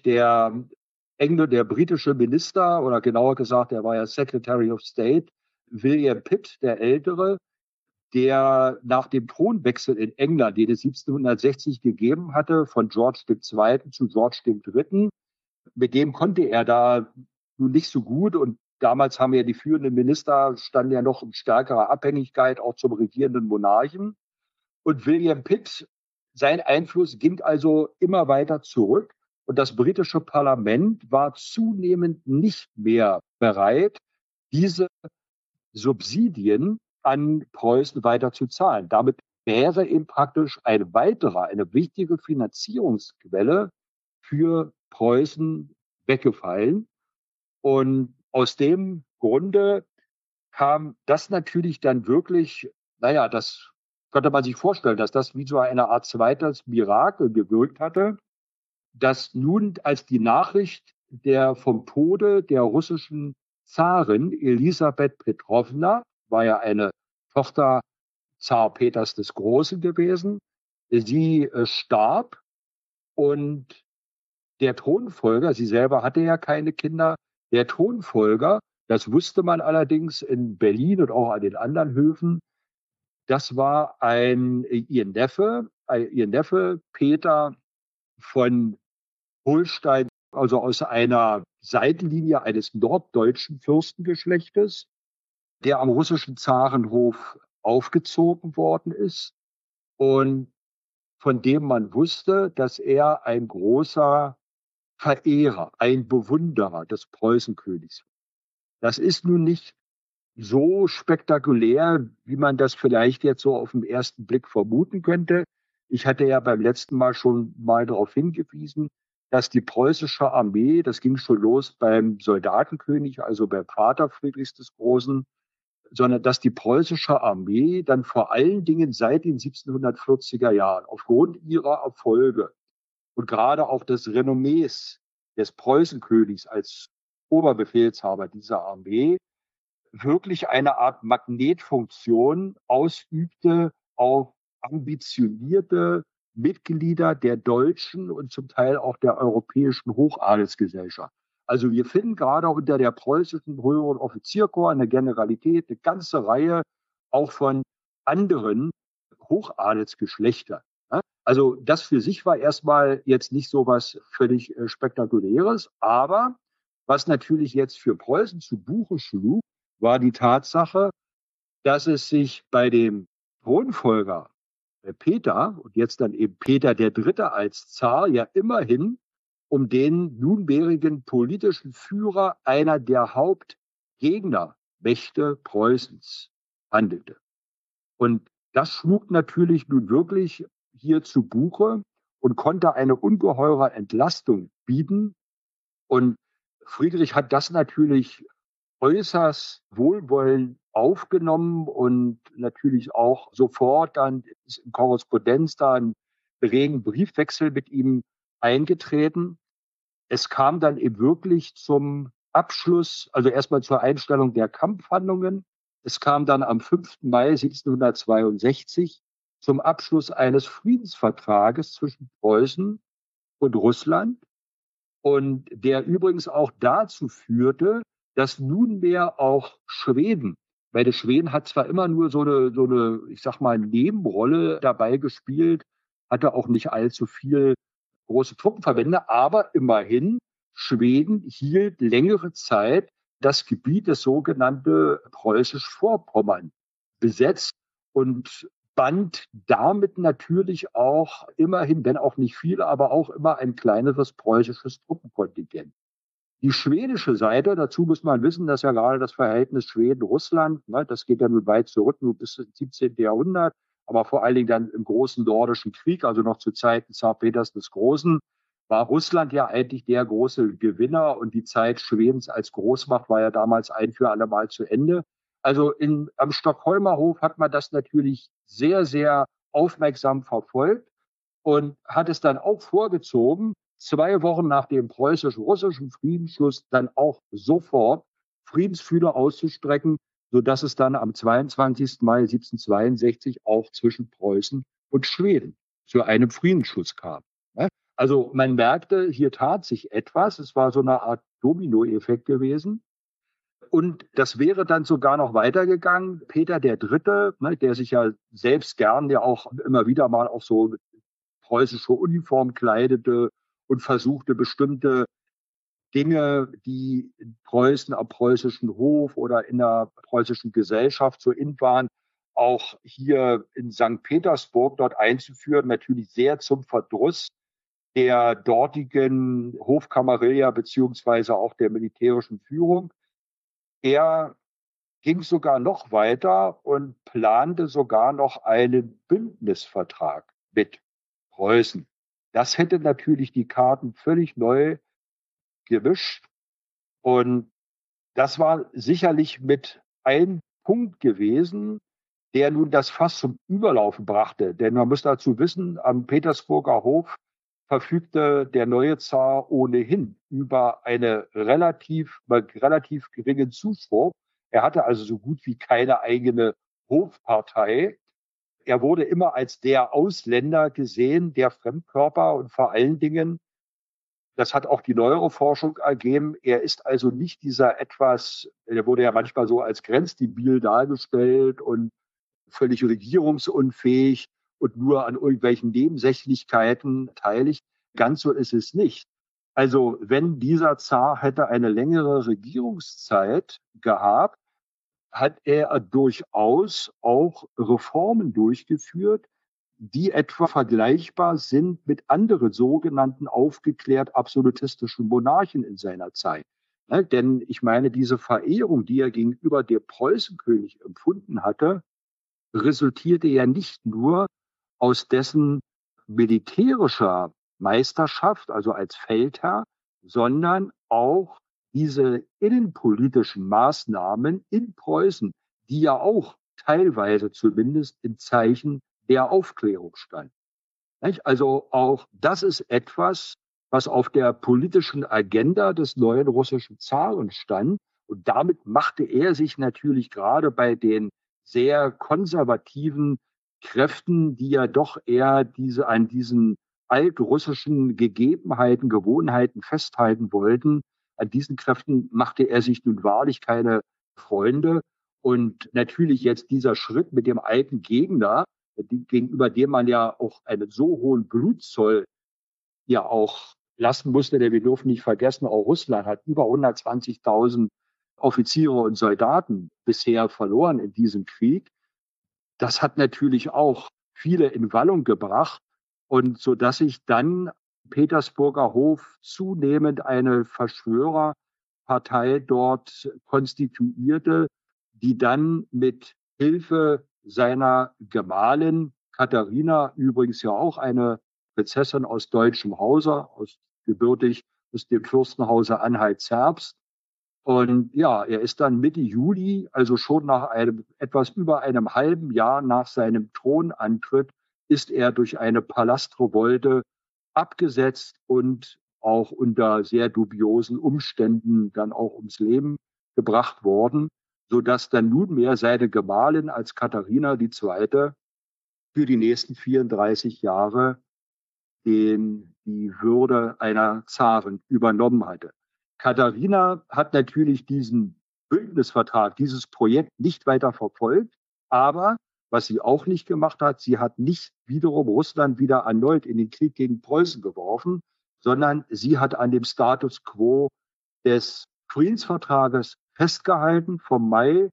der britische Minister, oder genauer gesagt, er war ja Secretary of State, William Pitt, der Ältere, der nach dem Thronwechsel in England, den es 1760 gegeben hatte, von George II. Zu George III., mit dem konnte er da nun nicht so gut. Und damals haben ja die führenden Minister, standen ja noch in stärkerer Abhängigkeit auch zum regierenden Monarchen. Und William Pitt, sein Einfluss ging also immer weiter zurück. Und das britische Parlament war zunehmend nicht mehr bereit, diese Subsidien an Preußen weiter zu zahlen. Damit wäre eben praktisch eine wichtige Finanzierungsquelle für Preußen weggefallen. Und aus dem Grunde kam das natürlich dann wirklich, das konnte man sich vorstellen, dass das wie so eine Art zweites Mirakel gewirkt hatte, dass nun als die Nachricht vom Tode der russischen Zarin Elisabeth Petrowna, war ja eine Tochter Zar Peters des Großen gewesen, sie starb, und der Thronfolger, sie selber hatte ja keine Kinder, der Thronfolger, das wusste man allerdings in Berlin und auch an den anderen Höfen, das war ihr Neffe Peter von Holstein, also aus einer Seitenlinie eines norddeutschen Fürstengeschlechtes, der am russischen Zarenhof aufgezogen worden ist und von dem man wusste, dass er ein großer Verehrer, ein Bewunderer des Preußenkönigs war. Das ist nun nicht so spektakulär, wie man das vielleicht jetzt so auf den ersten Blick vermuten könnte. Ich hatte ja beim letzten Mal schon mal darauf hingewiesen, dass die preußische Armee, das ging schon los beim Soldatenkönig, also beim Vater Friedrichs des Großen, sondern dass die preußische Armee dann vor allen Dingen seit den 1740er Jahren aufgrund ihrer Erfolge und gerade auch des Renommees des Preußenkönigs als Oberbefehlshaber dieser Armee wirklich eine Art Magnetfunktion ausübte auf ambitionierte Mitglieder der deutschen und zum Teil auch der europäischen Hochadelsgesellschaft. Also wir finden gerade unter der preußischen höheren Offizierkorps in der Generalität eine ganze Reihe auch von anderen Hochadelsgeschlechtern. Also das für sich war erstmal jetzt nicht so was völlig Spektakuläres, aber was natürlich jetzt für Preußen zu Buche schlug, war die Tatsache, dass es sich bei dem Thronfolger Peter und jetzt dann eben Peter III. Als Zar ja immerhin um den nunmehrigen politischen Führer einer der Hauptgegnermächte Preußens handelte. Und das schlug natürlich nun wirklich hier zu Buche und konnte eine ungeheure Entlastung bieten. Und Friedrich hat das natürlich äußerst wohlwollend aufgenommen und natürlich auch sofort dann in Korrespondenz da einen regen Briefwechsel mit ihm eingetreten. Es kam dann eben wirklich zum Abschluss, also erstmal zur Einstellung der Kampfhandlungen. Es kam dann am 5. Mai 1762 zum Abschluss eines Friedensvertrages zwischen Preußen und Russland, und der übrigens auch dazu führte, dass nunmehr auch Schweden, weil der Schweden hat zwar immer nur so eine, ich sag mal, Nebenrolle dabei gespielt, hatte auch nicht allzu viel große Truppenverbände, aber immerhin Schweden hielt längere Zeit das Gebiet des sogenannten Preußisch-Vorpommern besetzt und band damit natürlich auch immerhin, wenn auch nicht viel, aber auch immer ein kleineres preußisches Truppenkontingent. Die schwedische Seite, dazu muss man wissen, dass ja gerade das Verhältnis Schweden-Russland, das geht ja nun weit zurück, nur bis ins 17. Jahrhundert, aber vor allen Dingen dann im großen Nordischen Krieg, also noch zu Zeiten Zar Peters des Großen, war Russland ja eigentlich der große Gewinner, und die Zeit Schwedens als Großmacht war ja damals ein für alle Mal zu Ende. Also am Stockholmer Hof hat man das natürlich sehr, sehr aufmerksam verfolgt und hat es dann auch vorgezogen, 2 Wochen nach dem preußisch-russischen Friedensschluss dann auch sofort Friedensfühler auszustrecken sodass es dann am 22. Mai 1762 auch zwischen Preußen und Schweden zu einem Friedensschluss kam. Also man merkte, hier tat sich etwas. Es war so eine Art Dominoeffekt gewesen. Und das wäre dann sogar noch weitergegangen. Peter der Dritte, der sich ja selbst gern ja auch immer wieder mal auch so preußische Uniform kleidete und versuchte bestimmte Dinge, die in Preußen am preußischen Hof oder in der preußischen Gesellschaft so in waren, auch hier in St. Petersburg dort einzuführen, natürlich sehr zum Verdruss der dortigen Hofkamarilla beziehungsweise auch der militärischen Führung. Er ging sogar noch weiter und plante sogar noch einen Bündnisvertrag mit Preußen. Das hätte natürlich die Karten völlig neu gemischt. Und das war sicherlich mit ein Punkt gewesen, der nun das Fass zum Überlaufen brachte. Denn man muss dazu wissen, am Petersburger Hof verfügte der neue Zar ohnehin über eine relativ geringen Zuspruch. Er hatte also so gut wie keine eigene Hofpartei. Er wurde immer als der Ausländer gesehen, der Fremdkörper, und vor allen Dingen, das hat auch die neuere Forschung ergeben, er ist also nicht er wurde ja manchmal so als grenzdebil dargestellt und völlig regierungsunfähig und nur an irgendwelchen Nebensächlichkeiten teilig. Ganz so ist es nicht. Also wenn dieser Zar hätte eine längere Regierungszeit gehabt, hat er durchaus auch Reformen durchgeführt, die etwa vergleichbar sind mit anderen sogenannten aufgeklärt absolutistischen Monarchen in seiner Zeit. Denn ich meine, diese Verehrung, die er gegenüber dem Preußenkönig empfunden hatte, resultierte ja nicht nur aus dessen militärischer Meisterschaft, also als Feldherr, sondern auch diese innenpolitischen Maßnahmen in Preußen, die ja auch teilweise zumindest im Zeichen der Aufklärung standen. Also auch das ist etwas, was auf der politischen Agenda des neuen russischen Zaren stand. Und damit machte er sich natürlich gerade bei den sehr konservativen Kräften, die ja doch eher an diesen altrussischen Gegebenheiten, Gewohnheiten festhalten wollten, an diesen Kräften machte er sich nun wahrlich keine Freunde. Und natürlich jetzt dieser Schritt mit dem alten Gegner, gegenüber dem man ja auch einen so hohen Blutzoll ja auch lassen musste, denn wir dürfen nicht vergessen, auch Russland hat über 120.000 Offiziere und Soldaten bisher verloren in diesem Krieg. Das hat natürlich auch viele in Wallung gebracht, und so dass sich dann Petersburger Hof zunehmend eine Verschwörerpartei dort konstituierte, die dann mit Hilfe seiner Gemahlin Katharina, übrigens ja auch eine Prinzessin aus deutschem Hause, gebürtig aus dem Fürstenhause Anhalt-Zerbst. Und ja, er ist dann Mitte Juli, also schon nach etwas über einem halben Jahr nach seinem Thronantritt, ist er durch eine Palastrevolte abgesetzt und auch unter sehr dubiosen Umständen dann auch ums Leben gebracht worden, sodass dann nunmehr seine Gemahlin als Katharina II. Für die nächsten 34 Jahre die Würde einer Zarin übernommen hatte. Katharina hat natürlich diesen Bündnisvertrag, dieses Projekt nicht weiter verfolgt, aber was sie auch nicht gemacht hat, sie hat nicht wiederum Russland wieder erneut in den Krieg gegen Preußen geworfen, sondern sie hat an dem Status quo des Friedensvertrages festgehalten vom Mai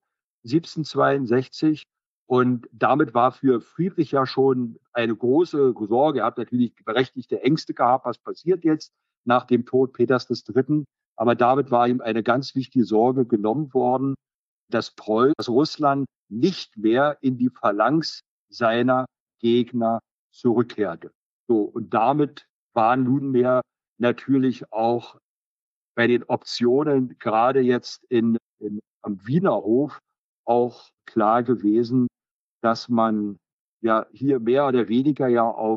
1762. Und damit war für Friedrich ja schon eine große Sorge. Er hat natürlich berechtigte Ängste gehabt, was passiert jetzt nach dem Tod Peters III. Aber damit war ihm eine ganz wichtige Sorge genommen worden, dass Russland nicht mehr in die Phalanx seiner Gegner zurückkehrte. So, und damit war nunmehr natürlich auch bei den Optionen, gerade jetzt am Wiener Hof, auch klar gewesen, dass man ja hier mehr oder weniger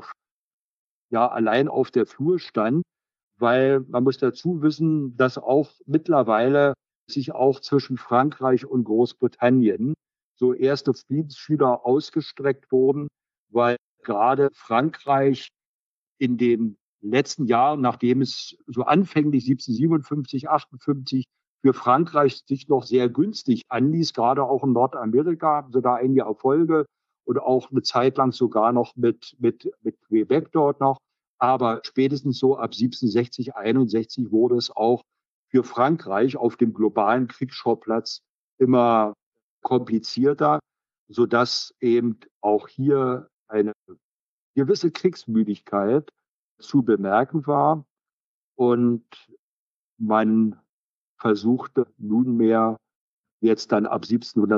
allein auf der Flur stand, weil man muss dazu wissen, dass auch mittlerweile sich auch zwischen Frankreich und Großbritannien so erste Friedensschüler ausgestreckt wurden, weil gerade Frankreich in den letzten Jahren, nachdem es so anfänglich 1757, 58 für Frankreich sich noch sehr günstig anließ, gerade auch in Nordamerika, haben sie da einige Erfolge und auch eine Zeit lang sogar noch mit Quebec dort noch. Aber spätestens so ab 1760, 61 wurde es auch für Frankreich auf dem globalen Kriegsschauplatz immer komplizierter, sodass eben auch hier eine gewisse Kriegsmüdigkeit zu bemerken war. Und man versuchte nunmehr jetzt dann ab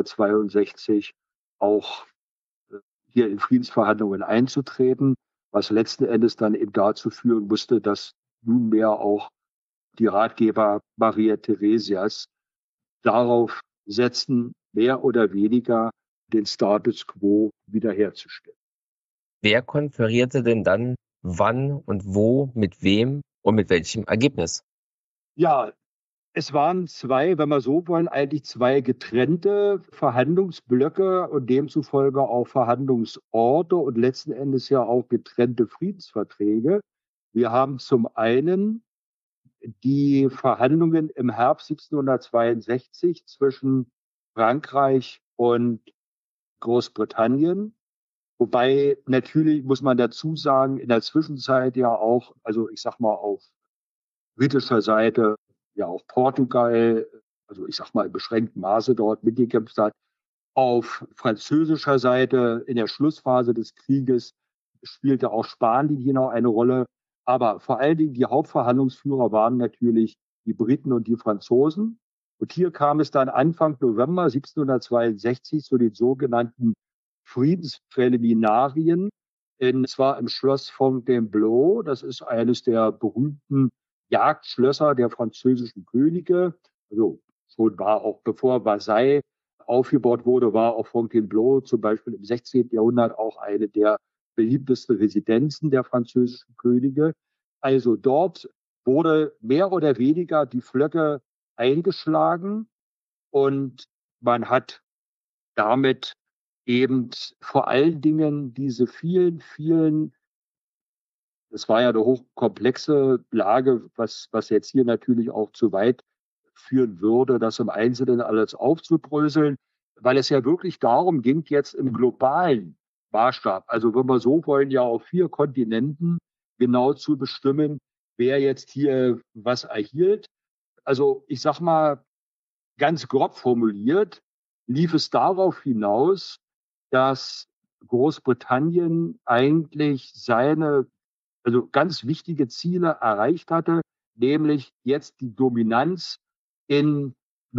1762 auch hier in Friedensverhandlungen einzutreten, was letzten Endes dann eben dazu führen musste, dass nunmehr auch die Ratgeber Maria Theresias darauf setzten, mehr oder weniger den Status quo wiederherzustellen. Wer konferierte denn dann wann und wo, mit wem und mit welchem Ergebnis? Ja, es waren zwei, wenn wir so wollen, eigentlich zwei getrennte Verhandlungsblöcke und demzufolge auch Verhandlungsorte und letzten Endes ja auch getrennte Friedensverträge. Wir haben zum einen die Verhandlungen im Herbst 1762 zwischen Frankreich und Großbritannien. Wobei natürlich, muss man dazu sagen, in der Zwischenzeit ja auch, also ich sag mal auf britischer Seite, ja auch Portugal, also ich sag mal in beschränktem Maße dort mitgekämpft hat. Auf französischer Seite in der Schlussphase des Krieges spielte auch Spanien hier noch eine Rolle. Aber vor allen Dingen die Hauptverhandlungsführer waren natürlich die Briten und die Franzosen. Und hier kam es dann Anfang November 1762 zu den sogenannten Friedenspräliminarien, zwar im Schloss Fontainebleau. Das ist eines der berühmten Jagdschlösser der französischen Könige. Also schon war auch bevor Versailles aufgebaut wurde, war auch Fontainebleau zum Beispiel im 16. Jahrhundert auch eine der beliebtesten Residenzen der französischen Könige. Also dort wurde mehr oder weniger die Flöcke eingeschlagen und man hat damit eben vor allen Dingen diese vielen, das war ja eine hochkomplexe Lage, was jetzt hier natürlich auch zu weit führen würde, das im Einzelnen alles aufzudröseln, weil es ja wirklich darum ging, jetzt im globalen Maßstab, also wenn wir so wollen, ja auf 4 Kontinenten genau zu bestimmen, wer jetzt hier was erhielt. Also ich sag mal, ganz grob formuliert, lief es darauf hinaus, dass Großbritannien eigentlich seine, also ganz wichtige Ziele erreicht hatte, nämlich jetzt die Dominanz in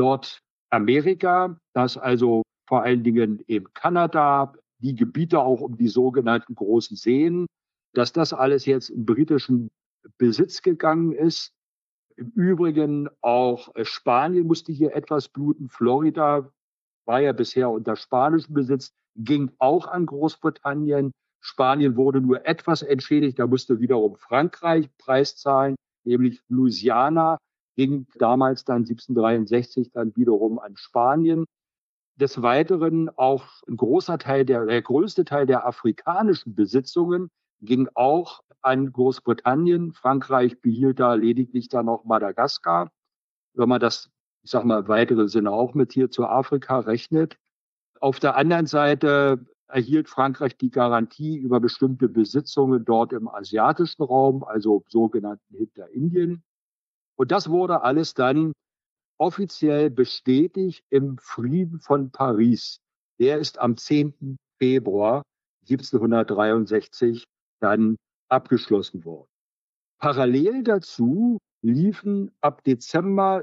Nordamerika, dass also vor allen Dingen eben Kanada, die Gebiete auch um die sogenannten großen Seen, dass das alles jetzt in britischen Besitz gegangen ist. Im Übrigen auch Spanien musste hier etwas bluten. Florida war ja bisher unter spanischem Besitz, ging auch an Großbritannien. Spanien wurde nur etwas entschädigt, da musste wiederum Frankreich Preis zahlen, nämlich Louisiana ging damals dann 1763 dann wiederum an Spanien. Des Weiteren auch ein großer Teil der größte Teil der afrikanischen Besitzungen ging auch an Großbritannien. Frankreich behielt da lediglich dann noch Madagaskar. Wenn man das, ich sag mal, im weiteren Sinne auch mit hier zu Afrika rechnet. Auf der anderen Seite erhielt Frankreich die Garantie über bestimmte Besitzungen dort im asiatischen Raum, also sogenannten Hinterindien. Und das wurde alles dann offiziell bestätigt im Frieden von Paris. Der ist am 10. Februar 1763 dann abgeschlossen worden. Parallel dazu liefen ab Dezember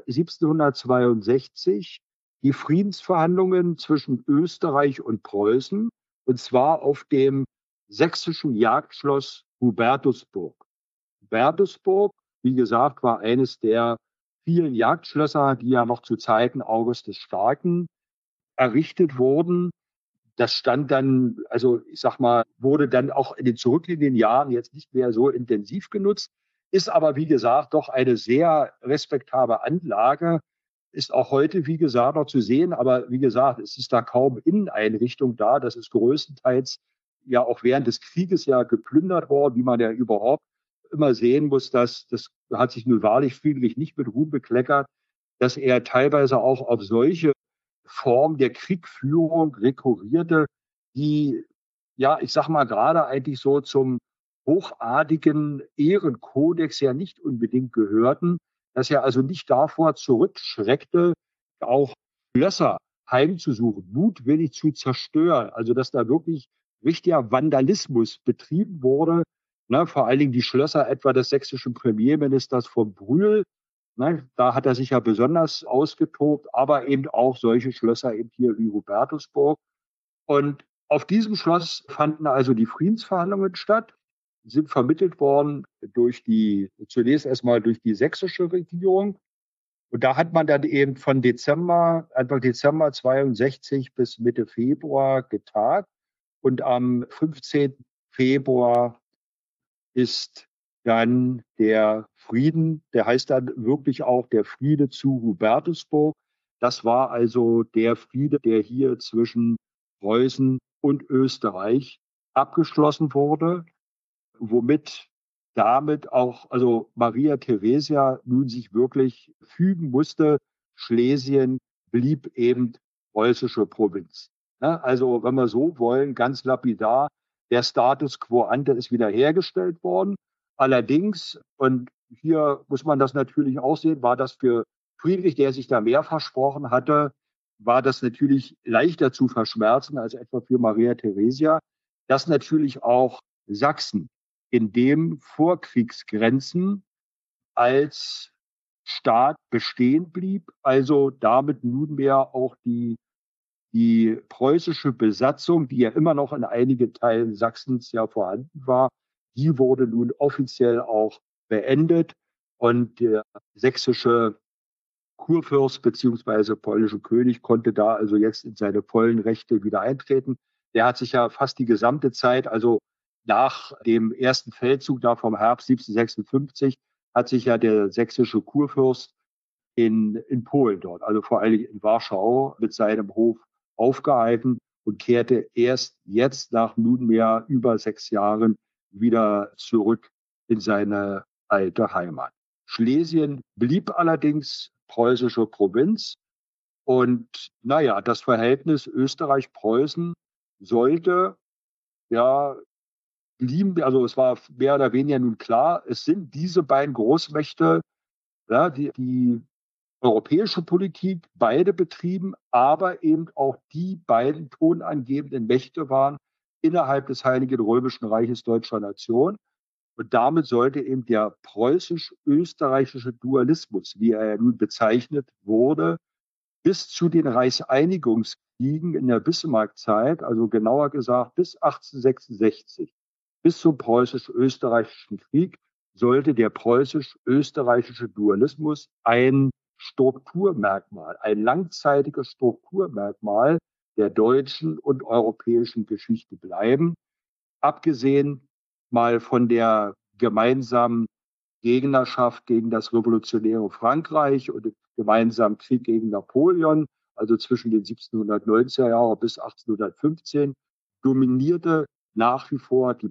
1762 die Friedensverhandlungen zwischen Österreich und Preußen, und zwar auf dem sächsischen Jagdschloss Hubertusburg. Hubertusburg, wie gesagt, war eines der vielen Jagdschlösser, die ja noch zu Zeiten August des Starken errichtet wurden. Das stand dann, also ich sag mal, wurde dann auch in den zurückliegenden Jahren jetzt nicht mehr so intensiv genutzt, ist aber, wie gesagt, doch eine sehr respektable Anlage. ist auch heute, wie gesagt, noch zu sehen. Aber wie gesagt, es ist da kaum Inneneinrichtung da. Das ist größtenteils ja auch während des Krieges ja geplündert worden, wie man ja überhaupt immer sehen muss, dass das hat sich nun wahrlich Friedrich nicht mit Ruhm bekleckert, dass er teilweise auch auf solche Form der Kriegführung rekurrierte, die, ja, ich sag mal, gerade eigentlich so zum hochadligen Ehrenkodex ja nicht unbedingt gehörten, dass er also nicht davor zurückschreckte, auch Schlösser heimzusuchen, mutwillig zu zerstören. Also dass da wirklich richtiger Vandalismus betrieben wurde. Ne, vor allen Dingen die Schlösser etwa des sächsischen Premierministers von Brühl. Ne, da hat er sich ja besonders ausgetobt, aber eben auch solche Schlösser eben hier wie Hubertusburg. Und auf diesem Schloss fanden also die Friedensverhandlungen statt, sind vermittelt worden zunächst erstmal durch die sächsische Regierung. Und da hat man dann eben von Anfang Dezember 62 bis Mitte Februar getagt. Und am 15. Februar ist dann der Frieden, der heißt dann wirklich auch der Friede zu Hubertusburg. Das war also der Friede, der hier zwischen Preußen und Österreich abgeschlossen wurde, womit damit auch, also Maria Theresia nun sich wirklich fügen musste. Schlesien blieb eben preußische Provinz. Ja, also, wenn wir so wollen, ganz lapidar, der Status quo ante ist wiederhergestellt worden. Allerdings, und hier muss man das natürlich auch sehen, war das für Friedrich, der sich da mehr versprochen hatte, war das natürlich leichter zu verschmerzen als etwa für Maria Theresia, dass natürlich auch Sachsen in dem Vorkriegsgrenzen als Staat bestehen blieb, also damit nunmehr auch die preußische Besatzung, die ja immer noch in einigen Teilen Sachsens ja vorhanden war, die wurde nun offiziell auch beendet und der sächsische Kurfürst beziehungsweise polnische König konnte da also jetzt in seine vollen Rechte wieder eintreten. Der hat sich ja fast die gesamte Zeit, also nach dem ersten Feldzug da vom Herbst 1756, hat sich ja der sächsische Kurfürst in Polen dort, also vor allem in Warschau, mit seinem Hof aufgehalten und kehrte erst jetzt nach nunmehr über 6 Jahren wieder zurück in seine alte Heimat. Schlesien blieb allerdings preußische Provinz und naja, das Verhältnis Österreich-Preußen sollte ja blieben, also es war mehr oder weniger nun klar, es sind diese beiden Großmächte, ja, die europäische Politik beide betrieben, aber eben auch die beiden tonangebenden Mächte waren innerhalb des Heiligen Römischen Reiches deutscher Nation. Und damit sollte eben der preußisch-österreichische Dualismus, wie er ja nun bezeichnet wurde, bis zu den Reichseinigungskriegen in der Bismarckzeit, also genauer gesagt bis 1866, bis zum preußisch-österreichischen Krieg, sollte der preußisch-österreichische Dualismus ein Strukturmerkmal, ein langzeitiges Strukturmerkmal der deutschen und europäischen Geschichte bleiben, abgesehen mal von der gemeinsamen Gegnerschaft gegen das revolutionäre Frankreich und dem gemeinsamen Krieg gegen Napoleon, also zwischen den 1790er Jahren bis 1815, dominierte nach wie vor die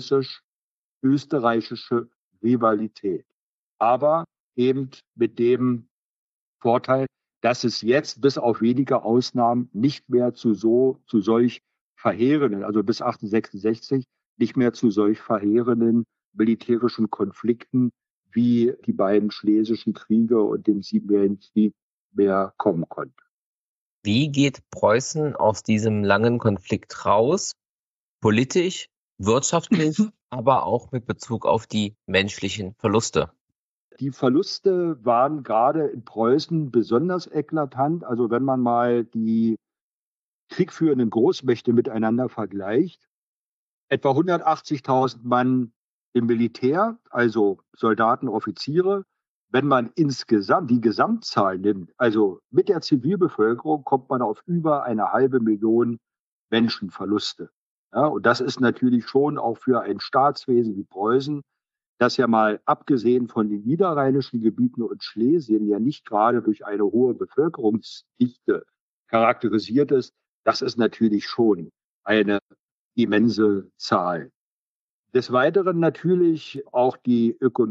preußisch-österreichische Rivalität. Aber eben mit dem Vorteil, dass es jetzt bis auf wenige Ausnahmen nicht mehr zu solch verheerenden, also bis 1866, nicht mehr zu solch verheerenden militärischen Konflikten wie die beiden Schlesischen Kriege und dem Siebenjährigen Krieg mehr kommen konnte. Wie geht Preußen aus diesem langen Konflikt raus? Politisch, wirtschaftlich, aber auch mit Bezug auf die menschlichen Verluste. Die Verluste waren gerade in Preußen besonders eklatant. Also wenn man mal die kriegführenden Großmächte miteinander vergleicht, etwa 180.000 Mann im Militär, also Soldaten, Offiziere. Wenn man insgesamt die Gesamtzahl nimmt, also mit der Zivilbevölkerung, kommt man auf über 500.000 Menschenverluste. Ja, und das ist natürlich schon auch für ein Staatswesen wie Preußen das ja mal abgesehen von den niederrheinischen Gebieten und Schlesien ja nicht gerade durch eine hohe Bevölkerungsdichte charakterisiert ist, das ist natürlich schon eine immense Zahl. Des Weiteren natürlich auch die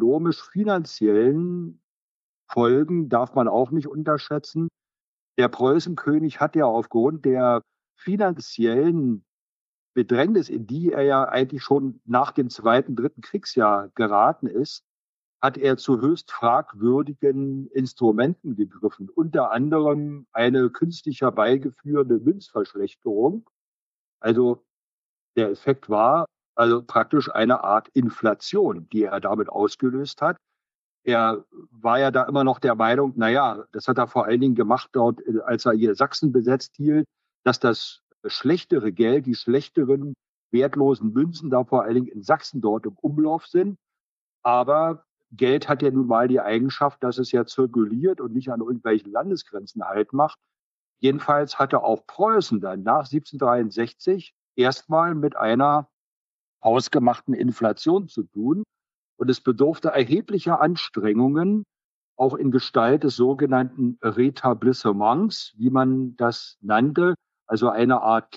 ökonomisch-finanziellen Folgen darf man auch nicht unterschätzen. Der Preußenkönig hat ja aufgrund der finanziellen Bedrängnis, in die er ja eigentlich schon nach dem zweiten, dritten Kriegsjahr geraten ist, hat er zu höchst fragwürdigen Instrumenten gegriffen. Unter anderem eine künstlich herbeigeführte Münzverschlechterung. Also der Effekt war also praktisch eine Art Inflation, die er damit ausgelöst hat. Er war ja da immer noch der Meinung, naja, das hat er vor allen Dingen gemacht dort, als er hier Sachsen besetzt hielt, dass das schlechtere Geld, die schlechteren wertlosen Münzen da vor allen Dingen in Sachsen dort im Umlauf sind. Aber Geld hat ja nun mal die Eigenschaft, dass es ja zirkuliert und nicht an irgendwelchen Landesgrenzen Halt macht. Jedenfalls hatte auch Preußen dann nach 1763 erstmal mit einer hausgemachten Inflation zu tun. Und es bedurfte erheblicher Anstrengungen, auch in Gestalt des sogenannten Retablissements, wie man das nannte, also eine Art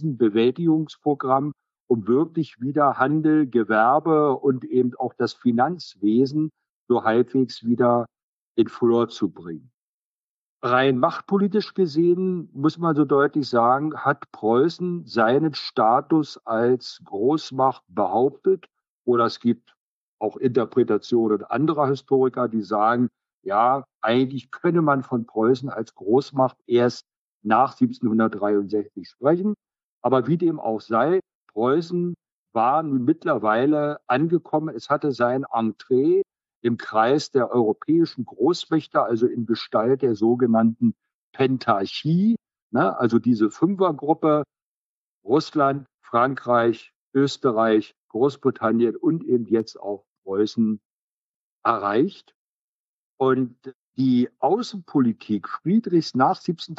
Krisenbewältigungsprogramm, um wirklich wieder Handel, Gewerbe und eben auch das Finanzwesen so halbwegs wieder in Flor zu bringen. Rein machtpolitisch gesehen, muss man so deutlich sagen, hat Preußen seinen Status als Großmacht behauptet. Oder es gibt auch Interpretationen anderer Historiker, die sagen, ja, eigentlich könne man von Preußen als Großmacht erst nach 1763 sprechen. Aber wie dem auch sei, Preußen war nun mittlerweile angekommen. Es hatte sein Entree im Kreis der europäischen Großmächte, also in Gestalt der sogenannten Pentarchie, ne, also diese Fünfergruppe Russland, Frankreich, Österreich, Großbritannien und eben jetzt auch Preußen erreicht. Und die Außenpolitik Friedrichs nach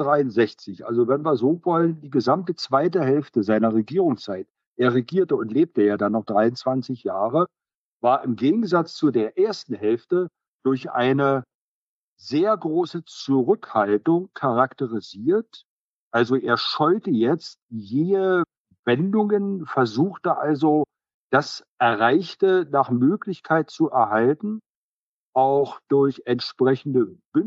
1763, also wenn wir so wollen, die gesamte zweite Hälfte seiner Regierungszeit, er regierte und lebte ja dann noch 23 Jahre, war im Gegensatz zu der ersten Hälfte durch eine sehr große Zurückhaltung charakterisiert. Also er scheute jetzt jähe Wendungen, versuchte also das Erreichte nach Möglichkeit zu erhalten, auch durch entsprechende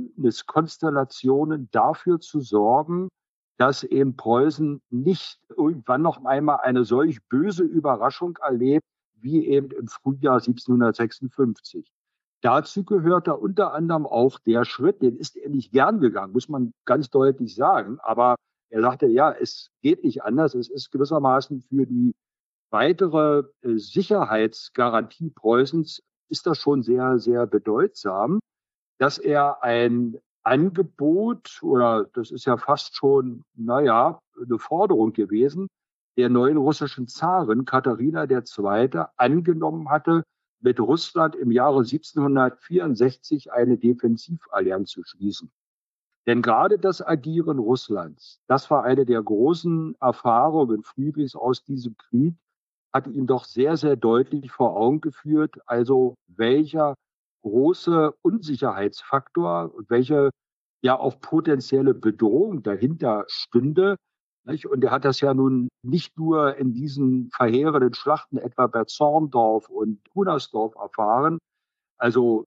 Bündniskonstellationen dafür zu sorgen, dass eben Preußen nicht irgendwann noch einmal eine solch böse Überraschung erlebt, wie eben im Frühjahr 1756. Dazu gehört da unter anderem auch der Schritt, den ist er nicht gern gegangen, muss man ganz deutlich sagen. Aber er sagte, ja, es geht nicht anders. Es ist gewissermaßen für die weitere Sicherheitsgarantie Preußens ist das schon sehr, sehr bedeutsam, dass er ein Angebot oder das ist ja fast schon, naja, eine Forderung gewesen, der neuen russischen Zarin Katharina II. Angenommen hatte, mit Russland im Jahre 1764 eine Defensivallianz zu schließen. Denn gerade das Agieren Russlands, das war eine der großen Erfahrungen Friedrichs aus diesem Krieg, hat ihm doch sehr, sehr deutlich vor Augen geführt, also welcher große Unsicherheitsfaktor und welche ja auch potenzielle Bedrohung dahinter stünde. Nicht? Und er hat das ja nun nicht nur in diesen verheerenden Schlachten etwa bei Zorndorf und Kunersdorf erfahren, also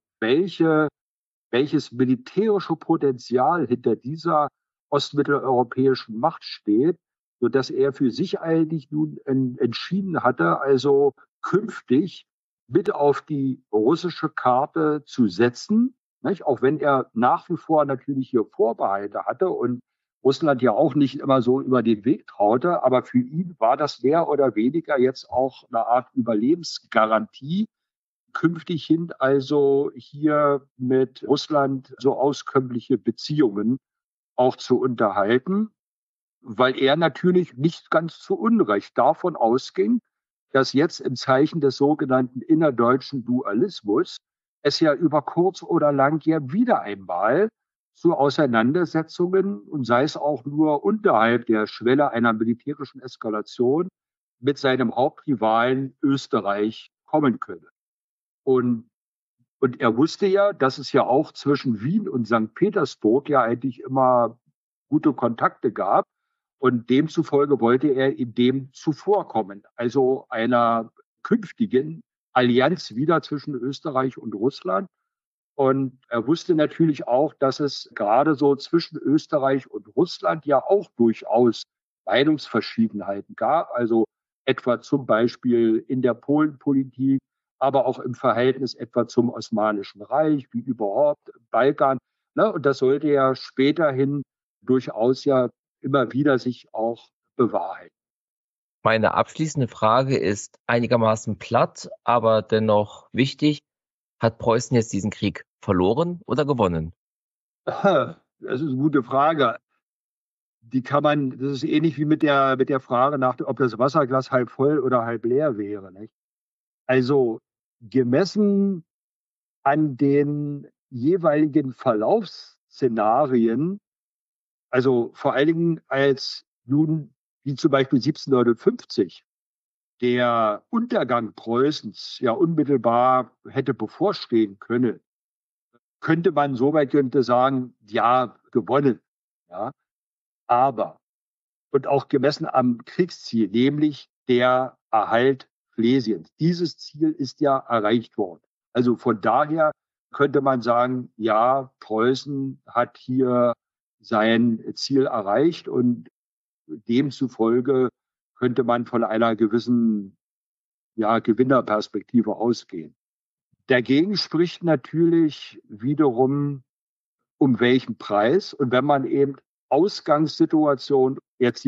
welches militärische Potenzial hinter dieser ostmitteleuropäischen Macht steht, sodass er für sich eigentlich nun entschieden hatte, also künftig mit auf die russische Karte zu setzen, nicht? Auch wenn er nach wie vor natürlich hier Vorbehalte hatte und Russland ja auch nicht immer so über den Weg traute, aber für ihn war das mehr oder weniger jetzt auch eine Art Überlebensgarantie, künftig hin also hier mit Russland so auskömmliche Beziehungen auch zu unterhalten, weil er natürlich nicht ganz zu Unrecht davon ausging, dass jetzt im Zeichen des sogenannten innerdeutschen Dualismus es ja über kurz oder lang ja wieder einmal zu Auseinandersetzungen und sei es auch nur unterhalb der Schwelle einer militärischen Eskalation mit seinem Hauptrivalen Österreich kommen könne. Und er wusste ja, dass es ja auch zwischen Wien und St. Petersburg ja eigentlich immer gute Kontakte gab. Und demzufolge wollte er in dem zuvorkommen, also einer künftigen Allianz wieder zwischen Österreich und Russland. Und er wusste natürlich auch, dass es gerade so zwischen Österreich und Russland ja auch durchaus Meinungsverschiedenheiten gab. Also etwa zum Beispiel in der Polenpolitik, aber auch im Verhältnis etwa zum Osmanischen Reich, wie überhaupt im Balkan. Ne? Und das sollte ja späterhin durchaus ja immer wieder sich auch bewahrheiten. Meine abschließende Frage ist einigermaßen platt, aber dennoch wichtig. Hat Preußen jetzt diesen Krieg verloren oder gewonnen? Das ist eine gute Frage. Das ist ähnlich wie mit der Frage nach, ob das Wasserglas halb voll oder halb leer wäre. Nicht? Also gemessen an den jeweiligen Verlaufsszenarien, also vor allen Dingen als nun, wie zum Beispiel 1759, der Untergang Preußens ja unmittelbar hätte bevorstehen können, könnte man soweit sagen, ja, gewonnen. Ja, aber und auch gemessen am Kriegsziel, nämlich der Erhalt Schlesiens. Dieses Ziel ist ja erreicht worden. Also von daher könnte man sagen, ja, Preußen hat hier sein Ziel erreicht und demzufolge könnte man von einer gewissen Gewinnerperspektive ausgehen. Dagegen spricht natürlich wiederum, um welchen Preis. Und wenn man eben Ausgangssituation jetzt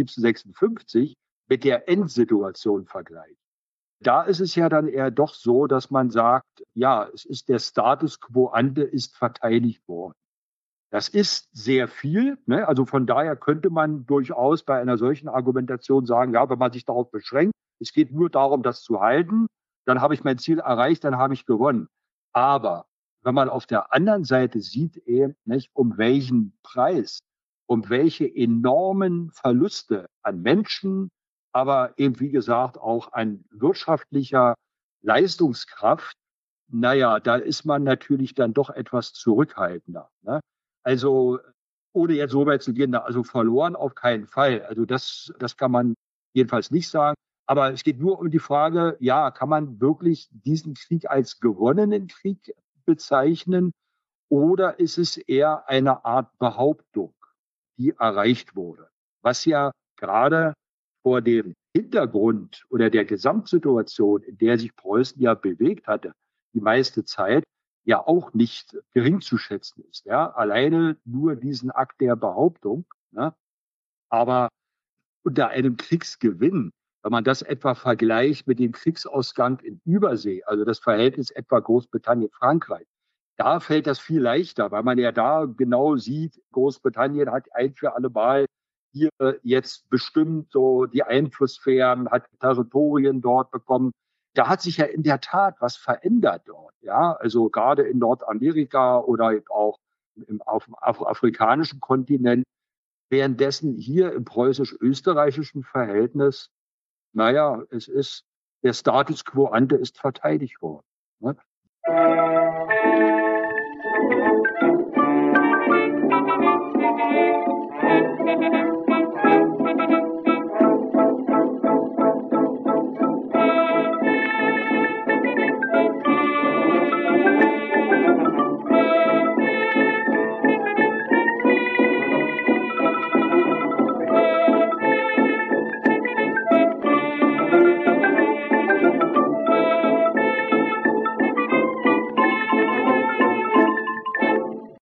1756 mit der Endsituation vergleicht, da ist es ja dann eher doch so, dass man sagt, ja, es ist der Status quo ante ist verteidigt worden. Das ist sehr viel. Ne? Also von daher könnte man durchaus bei einer solchen Argumentation sagen, ja, wenn man sich darauf beschränkt, es geht nur darum, das zu halten, dann habe ich mein Ziel erreicht, dann habe ich gewonnen. Aber wenn man auf der anderen Seite sieht, eben, nicht, um welchen Preis, um welche enormen Verluste an Menschen, aber eben, wie gesagt, auch an wirtschaftlicher Leistungskraft, naja, da ist man natürlich dann doch etwas zurückhaltender. Ne? Also, ohne jetzt so weit zu gehen, also verloren auf keinen Fall. Also das kann man jedenfalls nicht sagen. Aber es geht nur um die Frage, ja, kann man wirklich diesen Krieg als gewonnenen Krieg bezeichnen oder ist es eher eine Art Behauptung, die erreicht wurde? Was ja gerade vor dem Hintergrund oder der Gesamtsituation, in der sich Preußen ja bewegt hatte, die meiste Zeit, ja auch nicht gering zu schätzen ist. Ja? Alleine nur diesen Akt der Behauptung. Ne? Aber unter einem Kriegsgewinn, wenn man das etwa vergleicht mit dem Kriegsausgang in Übersee, also das Verhältnis etwa Großbritannien-Frankreich, da fällt das viel leichter, weil man ja da genau sieht, Großbritannien hat ein für alle Mal hier jetzt bestimmt so die Einflusssphären, hat Territorien dort bekommen. Da hat sich ja in der Tat was verändert dort. Ja, also gerade in Nordamerika oder auch auf dem afrikanischen Kontinent. Währenddessen hier im preußisch-österreichischen Verhältnis, naja, es ist, der Status quo ante ist verteidigt worden. Ne?